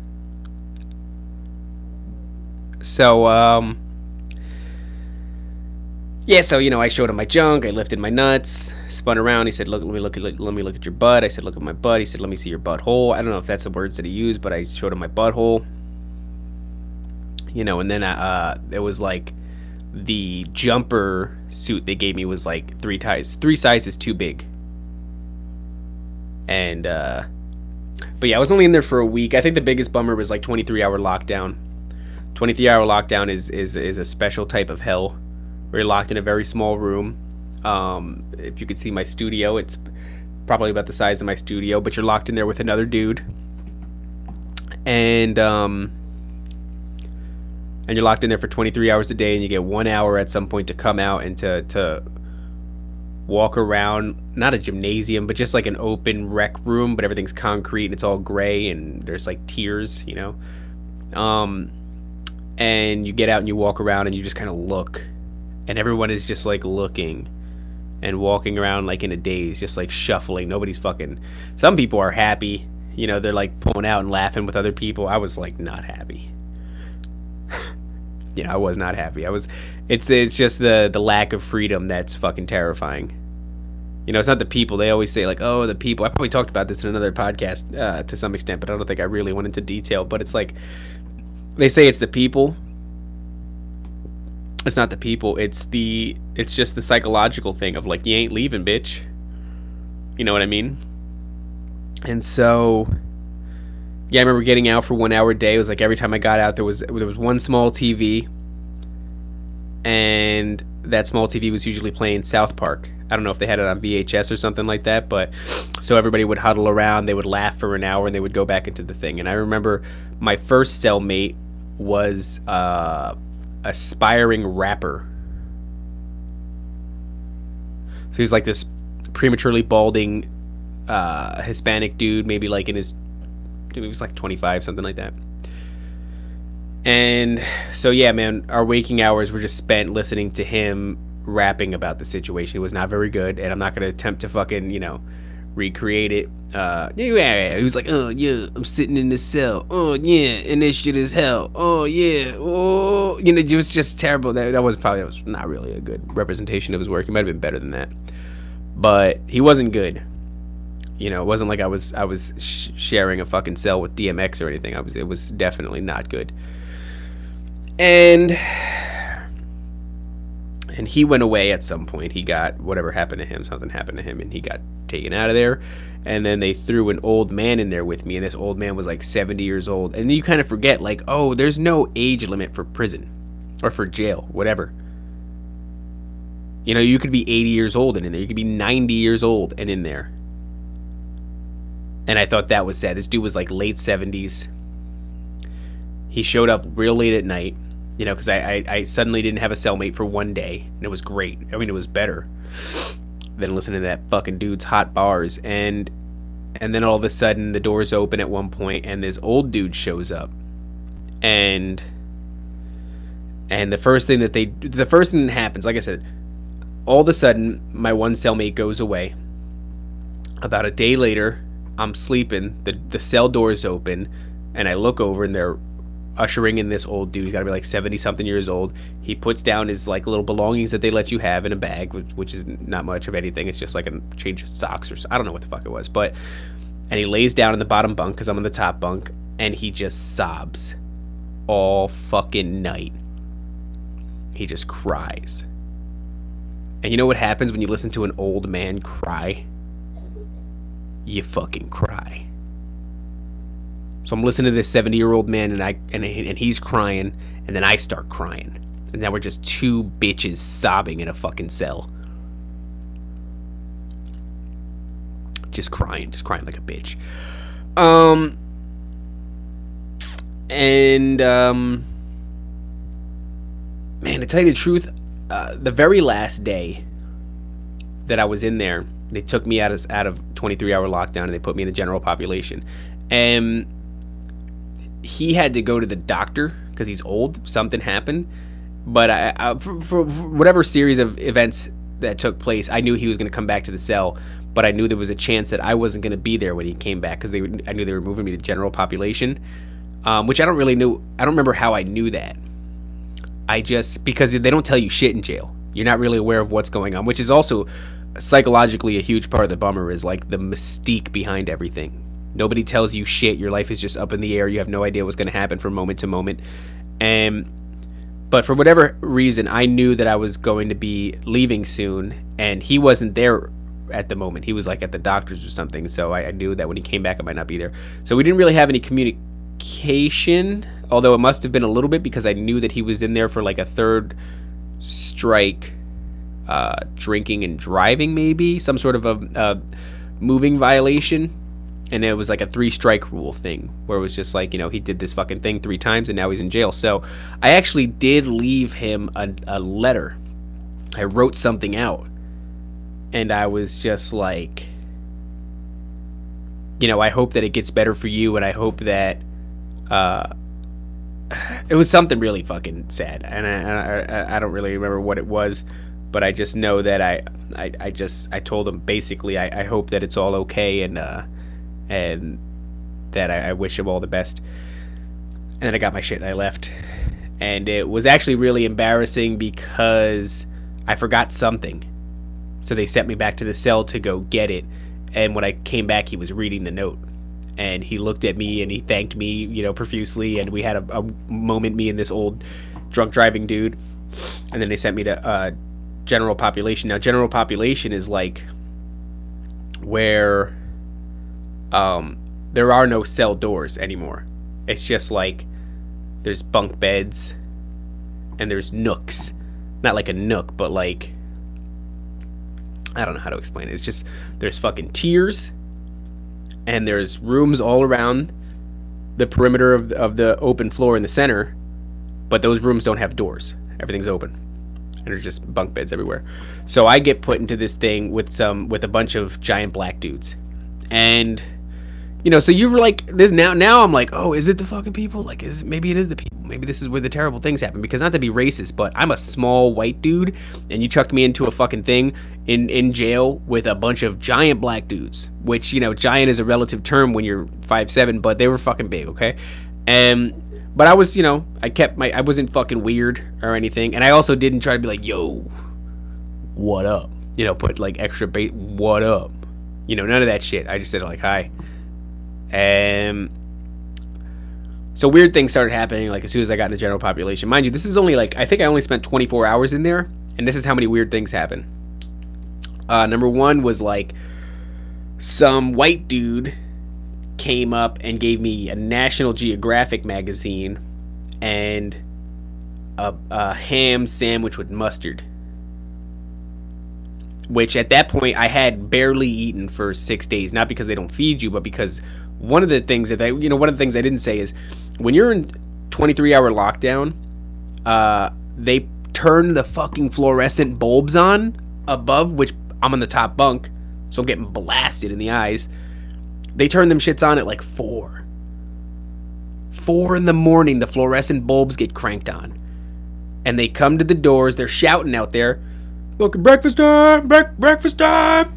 So, um, yeah, so, you know, I showed him my junk, I lifted my nuts, spun around, he said, look, let me look at, let me look at your butt. I said, look at my butt. He said, let me see your butthole. I don't know if that's the words that he used, but I showed him my butthole. You know, and then, uh, it was like, the jumper suit they gave me was like three ties, three sizes too big. And, uh, but yeah, I was only in there for a week. I think the biggest bummer was like twenty-three hour lockdown. twenty-three hour lockdown is, is, is a special type of hell where you're locked in a very small room. Um, if you could see my studio, it's probably about the size of my studio, but you're locked in there with another dude. And, um, and you're locked in there for twenty-three hours a day, and you get one hour at some point to come out and to, to walk around, not a gymnasium, but just like an open rec room, but everything's concrete and it's all gray and there's like tiers, you know. Um, and you get out and you walk around and you just kind of look, and everyone is just like looking and walking around like in a daze, just like shuffling. Nobody's fucking, some people are happy, you know, they're like pulling out and laughing with other people. I was like not happy. You know, I was not happy. I was, it's it's just the the lack of freedom that's fucking terrifying. You know, it's not the people. They always say like, oh, the people. I probably talked about this in another podcast uh, to some extent, but I don't think I really went into detail. But it's like, they say it's the people. It's not the people. It's the, it's just the psychological thing of like, you ain't leaving, bitch. You know what I mean? And so, yeah, I remember getting out for one hour a day. It was like every time I got out, there was there was one small T V, and that small T V was usually playing South Park. I don't know if they had it on V H S or something like that, but so everybody would huddle around, they would laugh for an hour, and they would go back into the thing. And I remember my first cellmate was uh, aspiring rapper. So he's like this prematurely balding uh, Hispanic dude, maybe like in his, he was like twenty-five, something like that. And so yeah, man, our waking hours were just spent listening to him rapping about the situation. It was not very good, and I'm not gonna attempt to fucking, you know, recreate it. Uh, yeah, yeah, he was like, oh yeah, I'm sitting in this cell. Oh yeah, and this shit is hell. Oh yeah, oh, you know, it was just terrible. That that was probably that was not really a good representation of his work. He might have been better than that, but he wasn't good. You know, it wasn't like I was I was sh- sharing a fucking cell with D M X or anything. I was it was definitely not good. And and he went away at some point. He got whatever happened to him. Something happened to him, and he got taken out of there. And then they threw an old man in there with me, and this old man was like seventy years old. And you kind of forget, like, oh, there's no age limit for prison or for jail, whatever. You know, you could be eighty years old and in there. You could be ninety years old and in there. And I thought that was sad. This dude was like late seventies. He showed up real late at night, you know, because I, I, I suddenly didn't have a cellmate for one day. And it was great. I mean, it was better than listening to that fucking dude's hot bars. And and then all of a sudden, the doors open at one point, and this old dude shows up. And and the first thing that they, the first thing that happens, like I said, all of a sudden, my one cellmate goes away. About a day later, I'm sleeping. The the cell doors open, and I look over, and they're ushering in this old dude. He's got to be like seventy something years old. He puts down his like little belongings that they let you have in a bag, which, which is not much of anything. It's just like a change of socks or I don't know what the fuck it was. But and he lays down in the bottom bunk because I'm on the top bunk, and he just sobs all fucking night. He just cries. And you know what happens when you listen to an old man cry? You fucking cry. So I'm listening to this seventy-year-old man, and I and and he's crying, and then I start crying, and now we're just two bitches sobbing in a fucking cell, just crying, just crying like a bitch. Um, and um, man, to tell you the truth, uh, the very last day that I was in there, they took me out of out of twenty-three hour lockdown, and they put me in the general population, and he had to go to the doctor because he's old. Something happened, but I, I for, for whatever series of events that took place, I knew he was going to come back to the cell. But I knew there was a chance that I wasn't going to be there when he came back because they would, I knew they were moving me to general population, um, which I don't really know. I don't remember how I knew that. I just because they don't tell you shit in jail. You're not really aware of what's going on, which is also psychologically a huge part of the bummer. Is like the mystique behind everything. Nobody tells you shit. Your life is just up in the air. You have no idea what's going to happen from moment to moment. And but for whatever reason, I knew that I was going to be leaving soon, and he wasn't there at the moment. He was like at the doctor's or something. So I, I knew that when he came back, I might not be there. So we didn't really have any communication, although it must have been a little bit because I knew that he was in there for like a third strike, uh, drinking and driving, maybe some sort of a, a moving violation. And it was like a three strike rule thing where it was just like, you know, he did this fucking thing three times and now he's in jail. So I actually did leave him a, a letter. I wrote something out, and I was just like, you know, I hope that it gets better for you, and I hope that uh, it was something really fucking sad. And I, I, I don't really remember what it was, but I just know that I, I, I just, I told him basically, I, I hope that it's all okay, and, uh, and that I, I wish him all the best. And then I got my shit and I left. And it was actually really embarrassing because I forgot something. So they sent me back to the cell to go get it. And when I came back, he was reading the note. And he looked at me and he thanked me, you know, profusely. And we had a, a moment, me and this old drunk driving dude. And then they sent me to uh, general population. Now, general population is like where um, there are no cell doors anymore. It's just like there's bunk beds and there's nooks. Not like a nook, but like, I don't know how to explain it. It's just there's fucking tiers, and there's rooms all around the perimeter of the, of the open floor in the center, but those rooms don't have doors. Everything's open, and there's just bunk beds everywhere. So I get put into this thing with some with a bunch of giant black dudes, and you know, so you're like this now. Now I'm like, oh, is it the fucking people? Like, is maybe it is the people? Maybe this is where the terrible things happen. Because not to be racist, but I'm a small white dude, and you chucked me into a fucking thing in in jail with a bunch of giant black dudes. Which, you know, giant is a relative term when you're five seven, but they were fucking big, okay? And but I was, you know, I kept my, I wasn't fucking weird or anything, and I also didn't try to be like, yo, what up? You know, put like extra bait, what up? You know, none of that shit. I just said like, hi. And so weird things started happening like as soon as I got in the general population. Mind you, this is only like, I think I only spent twenty-four hours in there, and this is how many weird things happen. Uh, number one was like some white dude came up and gave me a National Geographic magazine and a, a ham sandwich with mustard. which at that point I had barely eaten for six days. Not because they don't feed you, but because one of the things that they, you know, one of the things I didn't say is when you're in twenty-three hour lockdown, uh, they turn the fucking fluorescent bulbs on above, which I'm on the top bunk, so I'm getting blasted in the eyes. They turn them shits on at like four. Four in the morning, the fluorescent bulbs get cranked on. And they come to the doors, they're shouting out there, look, breakfast time, bre- breakfast time.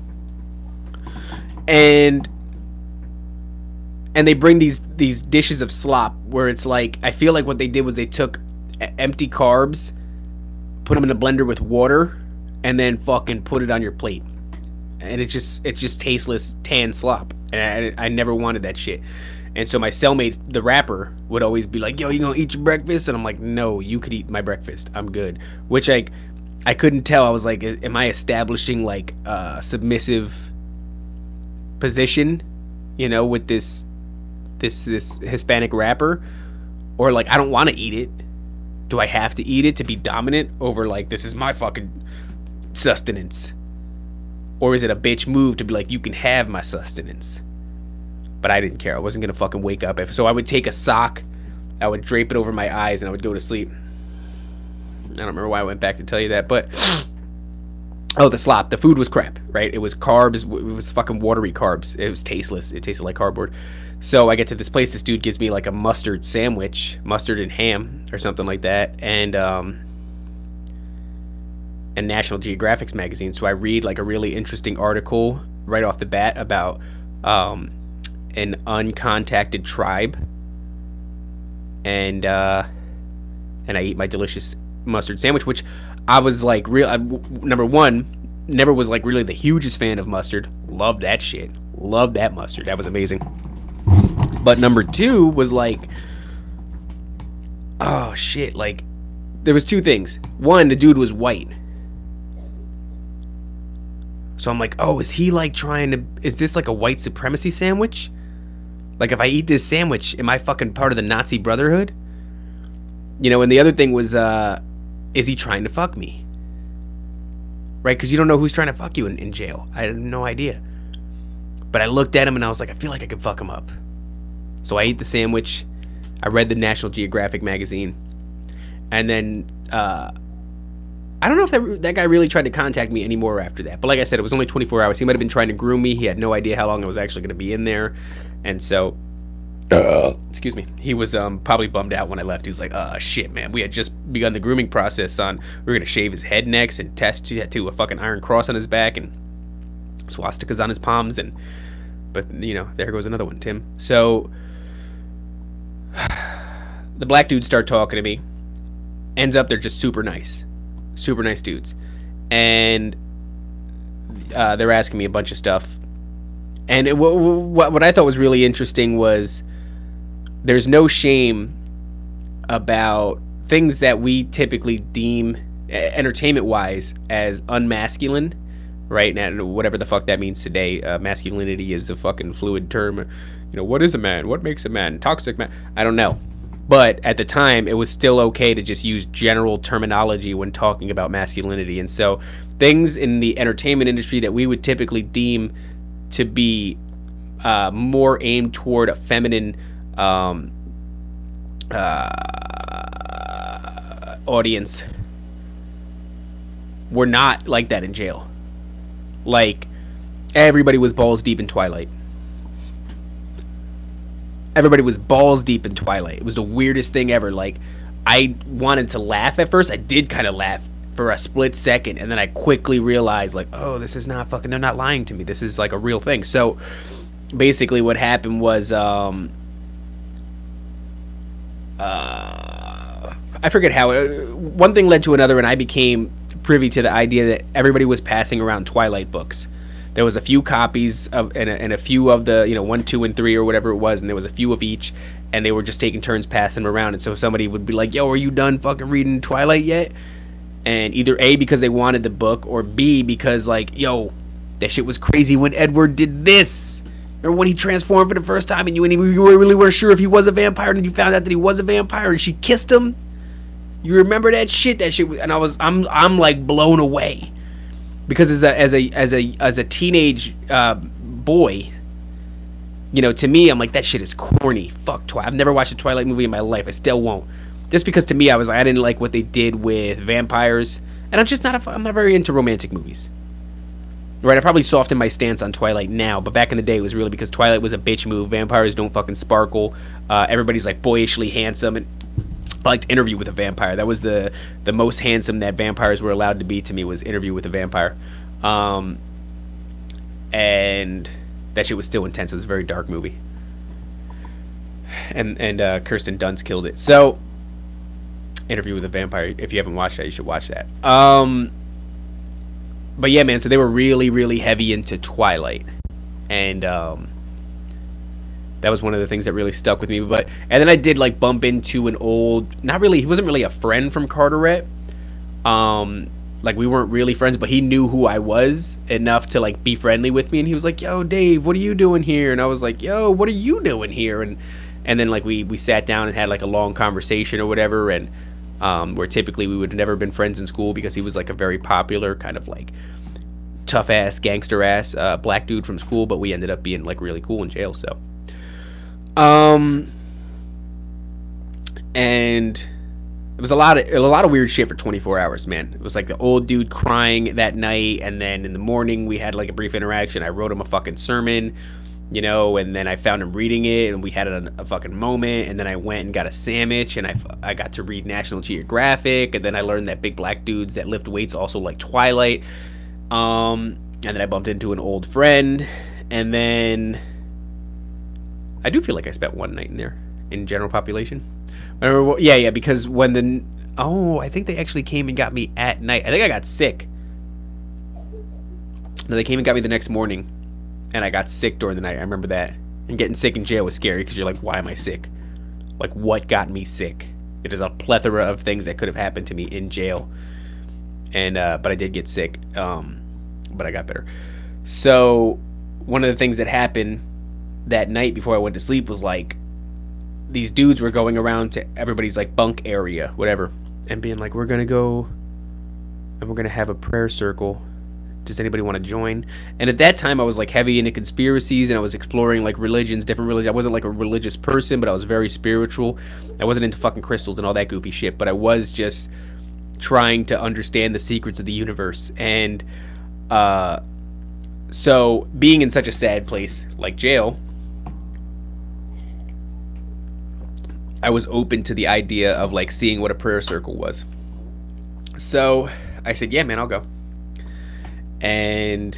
And and they bring these these dishes of slop where it's like, I feel like what they did was they took empty carbs, put them in a blender with water, and then fucking put it on your plate. And it's just it's just tasteless tan slop. And I, I never wanted that shit. And so my cellmate, the rapper, would always be like, yo, you gonna eat your breakfast? And I'm like, no, you could eat my breakfast. I'm good. Which I, I couldn't tell. I was like, am I establishing like a submissive position, you know, with this, this, this Hispanic rapper? Or like, I don't want to eat it. Do I have to eat it to be dominant over like, this is my fucking sustenance? Or is it a bitch move to be like, you can have my sustenance? But I didn't care. I wasn't going to fucking wake up. So I would take a sock, I would drape it over my eyes, and I would go to sleep. I don't remember why I went back to tell you that, but... Oh, the slop. The food was crap, right? It was carbs. It was fucking watery carbs. It was tasteless. It tasted like cardboard. So I get to this place. This dude gives me like a mustard sandwich. Mustard and ham or something like that. And, um... and National Geographic's magazine. So I read like a really interesting article right off the bat about... um. an uncontacted tribe, and uh and I eat my delicious mustard sandwich, which I was like real I, number one, never was like really the hugest fan of mustard. Loved that shit. Loved that mustard. That was amazing. But number two was like, oh shit, like there was two things. One, the dude was white. So I'm like, oh, is he like trying to, is this like a white supremacy sandwich? Like, if I eat this sandwich, am I fucking part of the Nazi Brotherhood? You know, and the other thing was, uh, is he trying to fuck me? Right? Because you don't know who's trying to fuck you in, in jail. I had no idea. But I looked at him and I was like, I feel like I could fuck him up. So I ate the sandwich. I read the National Geographic magazine. And then, uh, I don't know if that, that guy really tried to contact me anymore after that. But like I said, it was only twenty-four hours. He might have been trying to groom me. He had no idea how long I was actually going to be in there. And so, uh, excuse me, he was um, probably bummed out when I left. He was like, uh, shit, man. We had just begun the grooming process on, we were going to shave his head next and tattoo a fucking iron cross on his back and swastikas on his palms. And, but, you know, there goes another one, Tim. So, the black dudes start talking to me. Ends up, they're just super nice. Super nice dudes. And uh, they're asking me a bunch of stuff. And it, what, what, what I thought was really interesting was there's no shame about things that we typically deem entertainment-wise as unmasculine, right? Now, whatever the fuck that means today. Uh, masculinity is a fucking fluid term. You know, what is a man? What makes a man? Toxic man? I don't know. But at the time, it was still okay to just use general terminology when talking about masculinity. And so things in the entertainment industry that we would typically deem to be uh, more aimed toward a feminine um, uh, audience were not like that in jail. Like, everybody was balls deep in Twilight. Everybody was balls deep in Twilight. It was the weirdest thing ever. Like, I wanted to laugh at first. I did kind of laugh for a split second, and then I quickly realized, like, oh, this is not fucking, they're not lying to me. This is like a real thing. So basically what happened was, um, uh, I forget how, it, one thing led to another, and I became privy to the idea that everybody was passing around Twilight books. There was a few copies of, and a, and a few of the, you know, one, two, and three, or whatever it was, and there was a few of each, and they were just taking turns passing them around. And so somebody would be like, yo, are you done fucking reading Twilight yet? And either A, because they wanted the book, or B, because, like, yo, that shit was crazy when Edward did this. Remember when he transformed for the first time and you, and you really weren't sure if he was a vampire, and you found out that he was a vampire and she kissed him? You remember that shit? That shit was, and I was, I'm, I'm like blown away. because as a as a as a as a teenage uh, boy, you know, to me, I'm like, that shit is corny. Fuck Twilight. I've never watched a Twilight movie in my life. I still won't. Just because to me, I was like, I didn't like what they did with vampires, and I'm just not a, I'm not very into romantic movies. Right, I probably softened my stance on Twilight now, but back in the day, it was really because Twilight was a bitch move. Vampires don't fucking sparkle. Uh, everybody's like boyishly handsome, and I liked Interview with a Vampire. That was the the most handsome that vampires were allowed to be to me, was Interview with a Vampire. Um, and that shit was still intense. It was a very dark movie. And and uh, Kirsten Dunst killed it. So, Interview with a Vampire. If you haven't watched that, you should watch that. Um, but yeah, man. So they were really, really heavy into Twilight, and um, that was one of the things that really stuck with me. But and then I did like bump into an old, not really. He wasn't really a friend from Carteret. Um, like we weren't really friends, but he knew who I was enough to like be friendly with me. And he was like, "Yo, Dave, what are you doing here?" And I was like, "Yo, what are you doing here?" And and then like we we sat down and had like a long conversation or whatever. And um, where typically we would have never been friends in school because he was like a very popular kind of like tough ass gangster ass uh, black dude from school, but we ended up being like really cool in jail. So. Um, and it was a lot of a lot of weird shit for twenty-four hours, man. It was like the old dude crying that night, and then in the morning we had like a brief interaction. I wrote him a fucking sermon, you know, and then I found him reading it, and we had a, a fucking moment, and then I went and got a sandwich, and I, I got to read National Geographic, and then I learned that big black dudes that lift weights also like Twilight. Um, and then I bumped into an old friend, and then I do feel like I spent one night in there in general population. Or, yeah, yeah, because when the oh, I think they actually came and got me at night. I think I got sick. No, they came and got me the next morning, and I got sick during the night. I remember that. And getting sick in jail was scary because you're like, why am I sick? Like, what got me sick? It is a plethora of things that could have happened to me in jail, and uh, but I did get sick. Um, but I got better. So one of the things that happened that night before I went to sleep was like these dudes were going around to everybody's like bunk area, whatever, and being like, we're gonna go and we're gonna have a prayer circle. Does anybody want to join? And at that time I was like heavy into conspiracies, and I was exploring like religions, different religions. I wasn't like a religious person, but I was very spiritual. I wasn't into fucking crystals and all that goofy shit, but I was just trying to understand the secrets of the universe. And uh so being in such a sad place like jail, I was open to the idea of like seeing what a prayer circle was. So I said, yeah, man, I'll go. And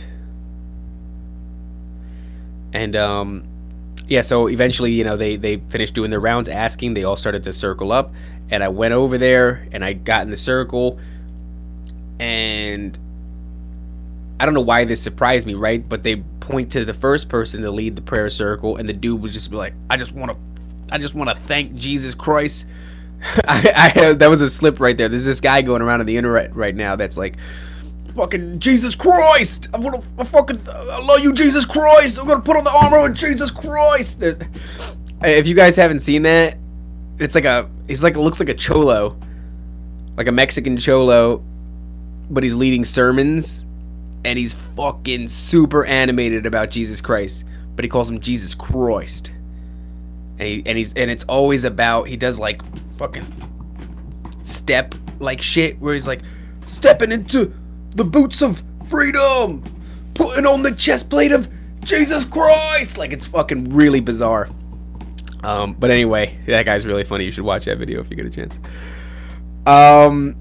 and um yeah, so eventually, you know, they they finished doing their rounds, asking. They all started to circle up, and I went over there and I got in the circle, and I don't know why this surprised me, right? But they point to the first person to lead the prayer circle, and the dude would just be like, I just want to I just want to thank Jesus Christ. I, I that was a slip right there. There's this guy going around on the internet right now that's like, fucking Jesus Christ! I'm gonna I fucking I love you, Jesus Christ! I'm gonna put on the armor of Jesus Christ. There's, if you guys haven't seen that, it's like a he's like looks like a cholo, like a Mexican cholo, but he's leading sermons, and he's fucking super animated about Jesus Christ, but he calls him Jesus Christ. And he and he's and it's always about, he does like fucking step like shit where he's like stepping into the boots of freedom, putting on the chest plate of Jesus Christ. Like, it's fucking really bizarre. Um, but anyway, that guy's really funny. You should watch that video if you get a chance. Um,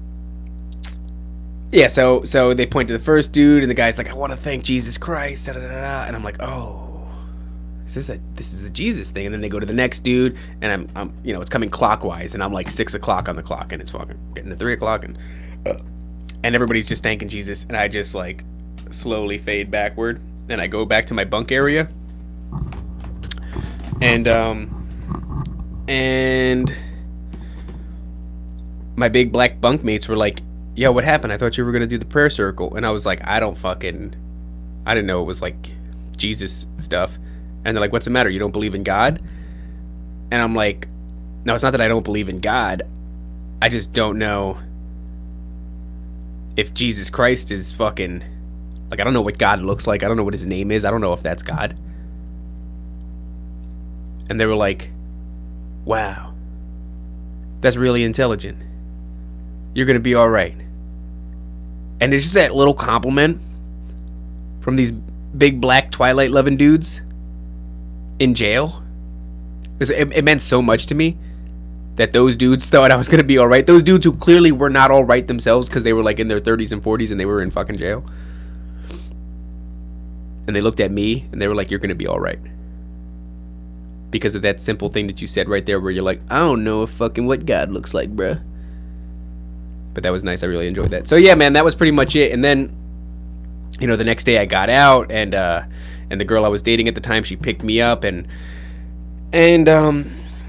yeah, so so they point to the first dude, and the guy's like, I want to thank Jesus Christ, da, da, da, da. And I'm like, oh, is this a this is a Jesus thing? And then they go to the next dude, and I'm, I'm you know, it's coming clockwise, and I'm like six o'clock on the clock, and it's fucking getting to three o'clock, and uh, and everybody's just thanking Jesus, and I just like slowly fade backward, and I go back to my bunk area, and um and my big black bunkmates were like, yo, what happened? I thought you were gonna do the prayer circle. And I was like, I don't fucking I didn't know it was like Jesus stuff. And they're like, what's the matter? You don't believe in God? And I'm like, no, it's not that I don't believe in God. I just don't know if Jesus Christ is fucking, like, I don't know what God looks like. I don't know what his name is. I don't know if that's God. And they were like, wow, that's really intelligent. You're going to be all right. And it's just that little compliment from these big black Twilight loving dudes in jail. It, it meant so much to me that those dudes thought I was going to be all right. Those dudes who clearly were not all right themselves because they were like in their thirties and forties and they were in fucking jail. And they looked at me and they were like, you're going to be all right. Because of that simple thing that you said right there where you're like, I don't know fucking what God looks like, bruh. But that was nice. I really enjoyed that. So yeah, man, that was pretty much it. And then, you know, the next day I got out and uh, and the girl I was dating at the time, she picked me up and and um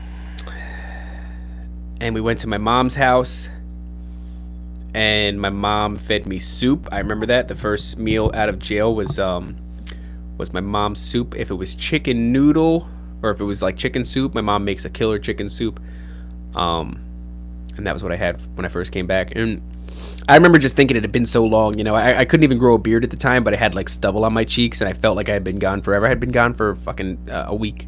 and we went to my mom's house. And my mom fed me soup. I remember that. The first meal out of jail was um was my mom's soup. If it was chicken noodle or if it was like chicken soup, my mom makes a killer chicken soup. Um, and that was what I had when I first came back. And I remember just thinking it had been so long. You know, I, I couldn't even grow a beard at the time, but I had like stubble on my cheeks, and I felt like I had been gone forever. I had been gone for fucking uh, a week.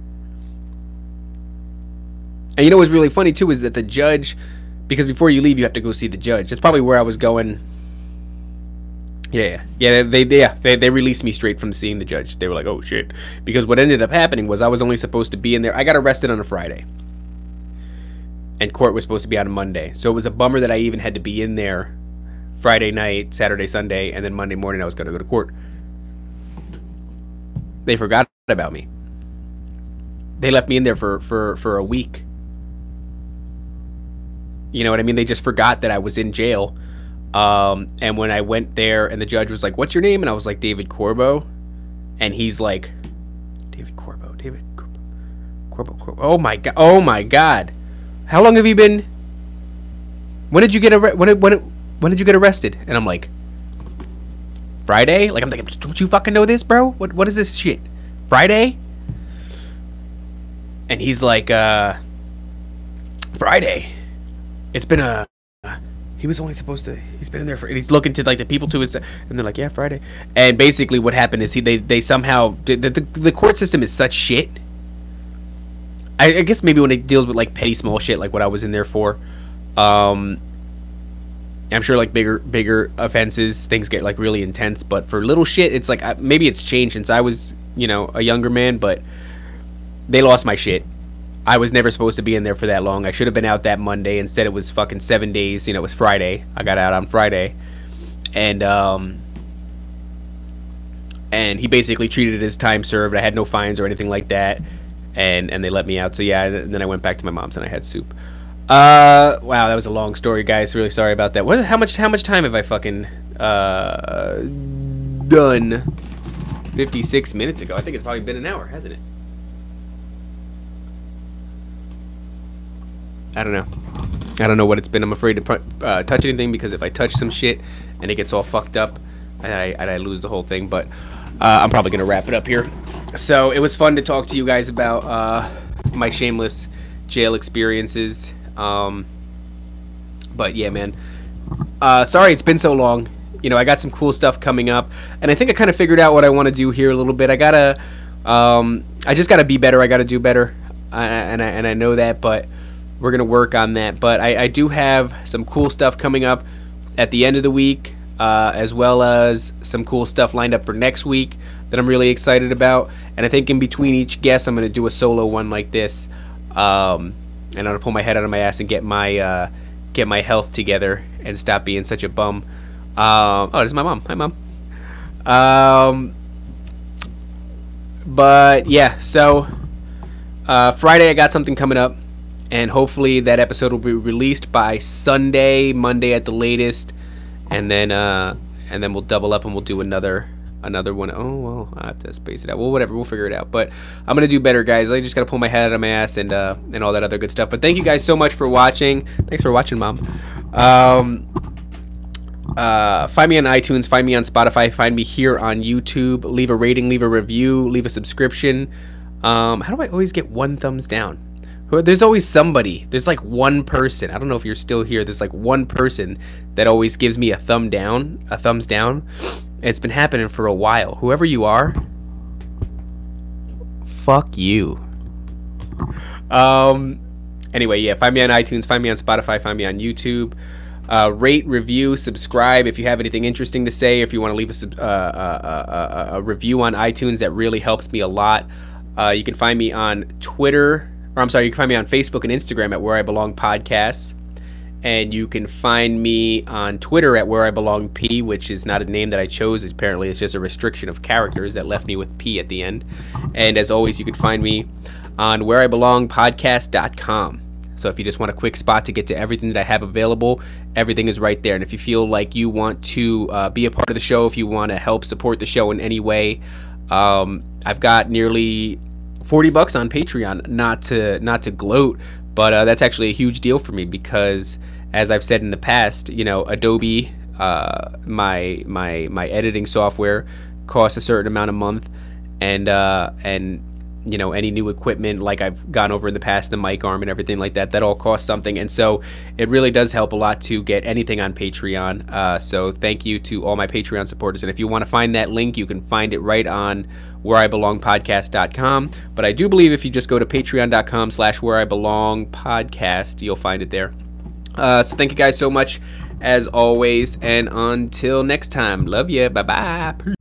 And you know what's really funny too is that the judge, because before you leave, you have to go see the judge. That's probably where I was going. Yeah, yeah, they, they, yeah, they, they released me straight from seeing the judge. They were like, oh shit, because what ended up happening was I was only supposed to be in there. I got arrested on a Friday, and court was supposed to be on a Monday. So it was a bummer that I even had to be in there Friday night, Saturday, Sunday, and then Monday morning I was going to go to court. They forgot about me. They left me in there for for for a week. You know what I mean? They just forgot that I was in jail. Um, and when I went there and the judge was like, what's your name? And I was like, David Corbo. And he's like, David Corbo, David Corbo, Corbo, Corbo. Oh my God. Oh my God. How long have you been? When did you get arrested? When, when, when did you get arrested? And I'm like, Friday? Like, I'm thinking, don't you fucking know this, bro? What, what is this shit? Friday? And he's like, uh, Friday. It's been a, he was only supposed to, he's been in there for, and he's looking to like the people to his, and they're like, yeah, Friday. And basically what happened is he, they, they somehow, the, the, the court system is such shit. I, I guess maybe when it deals with like petty small shit, like what I was in there for, um, I'm sure like bigger, bigger offenses, things get like really intense, but for little shit, it's like, maybe it's changed since I was, you know, a younger man, but they lost my shit. I was never supposed to be in there for that long. I should have been out that Monday. Instead, it was fucking seven days. You know, it was Friday. I got out on Friday. And, um... And he basically treated it as time served. I had no fines or anything like that. And and they let me out. So, yeah, and then I went back to my mom's and I had soup. Uh, wow, that was a long story, guys. Really sorry about that. What? How much, how much time have I fucking, uh... done? fifty-six minutes ago. I think it's probably been an hour, hasn't it? I don't know. I don't know what it's been. I'm afraid to uh, touch anything because if I touch some shit and it gets all fucked up, I, I, I lose the whole thing. But uh, I'm probably going to wrap it up here. So it was fun to talk to you guys about uh, my shameless jail experiences. Um, but yeah, man. Uh, sorry it's been so long. You know, I got some cool stuff coming up. And I think I kind of figured out what I want to do here a little bit. I got to... Um, I just got to be better. I got to do better. I, and, I, and I know that, but... We're going to work on that. But I, I do have some cool stuff coming up at the end of the week, uh, as well as some cool stuff lined up for next week that I'm really excited about. And I think in between each guest, I'm going to do a solo one like this. Um, and I'm going to pull my head out of my ass and get my uh, get my health together and stop being such a bum. Um, oh, this is my mom. Hi, Mom. Um, but, yeah, so uh, Friday I got something coming up. And hopefully that episode will be released by Sunday, Monday at the latest, and then uh, and then we'll double up and we'll do another another one. Oh well, I have to space it out. Well, whatever, we'll figure it out. But I'm gonna do better, guys. I just gotta pull my head out of my ass and uh, and all that other good stuff. But thank you guys so much for watching. Thanks for watching, Mom. Um, uh, find me on iTunes. Find me on Spotify. Find me here on YouTube. Leave a rating. Leave a review. Leave a subscription. Um, how do I always get one thumbs down? Who- There's always somebody. There's like one person. I don't know if you're still here. There's like one person that always gives me a thumb down, a thumbs down. It's been happening for a while. Whoever you are, fuck you. Um. Anyway, yeah. Find me on iTunes. Find me on Spotify. Find me on YouTube. Uh, rate, review, subscribe if you have anything interesting to say. If you want to leave a, sub- uh, a, a, a, a review on iTunes, that really helps me a lot. Uh, you can find me on Twitter, or I'm sorry, you can find me on Facebook and Instagram at Where I Belong Podcasts. And you can find me on Twitter at Where I Belong P, which is not a name that I chose. Apparently, it's just a restriction of characters that left me with P at the end. And as always, you can find me on where I belong podcast dot com. So if you just want a quick spot to get to everything that I have available, everything is right there. And if you feel like you want to uh, be a part of the show, if you want to help support the show in any way, um, I've got nearly forty bucks on Patreon. Not to not to gloat, but uh, that's actually a huge deal for me because, as I've said in the past, you know, Adobe, uh, my my my editing software, costs a certain amount a month, and uh, and you know, any new equipment like I've gone over in the past, the mic arm and everything like that, that all costs something. And so it really does help a lot to get anything on Patreon. Uh, so thank you to all my Patreon supporters. And if you want to find that link, you can find it right on where I belong podcast dot com. But I do believe if you just go to patreon dot com slash where I belong podcast, you'll find it there. Uh, so thank you guys so much as always. And until next time, love you. Bye-bye.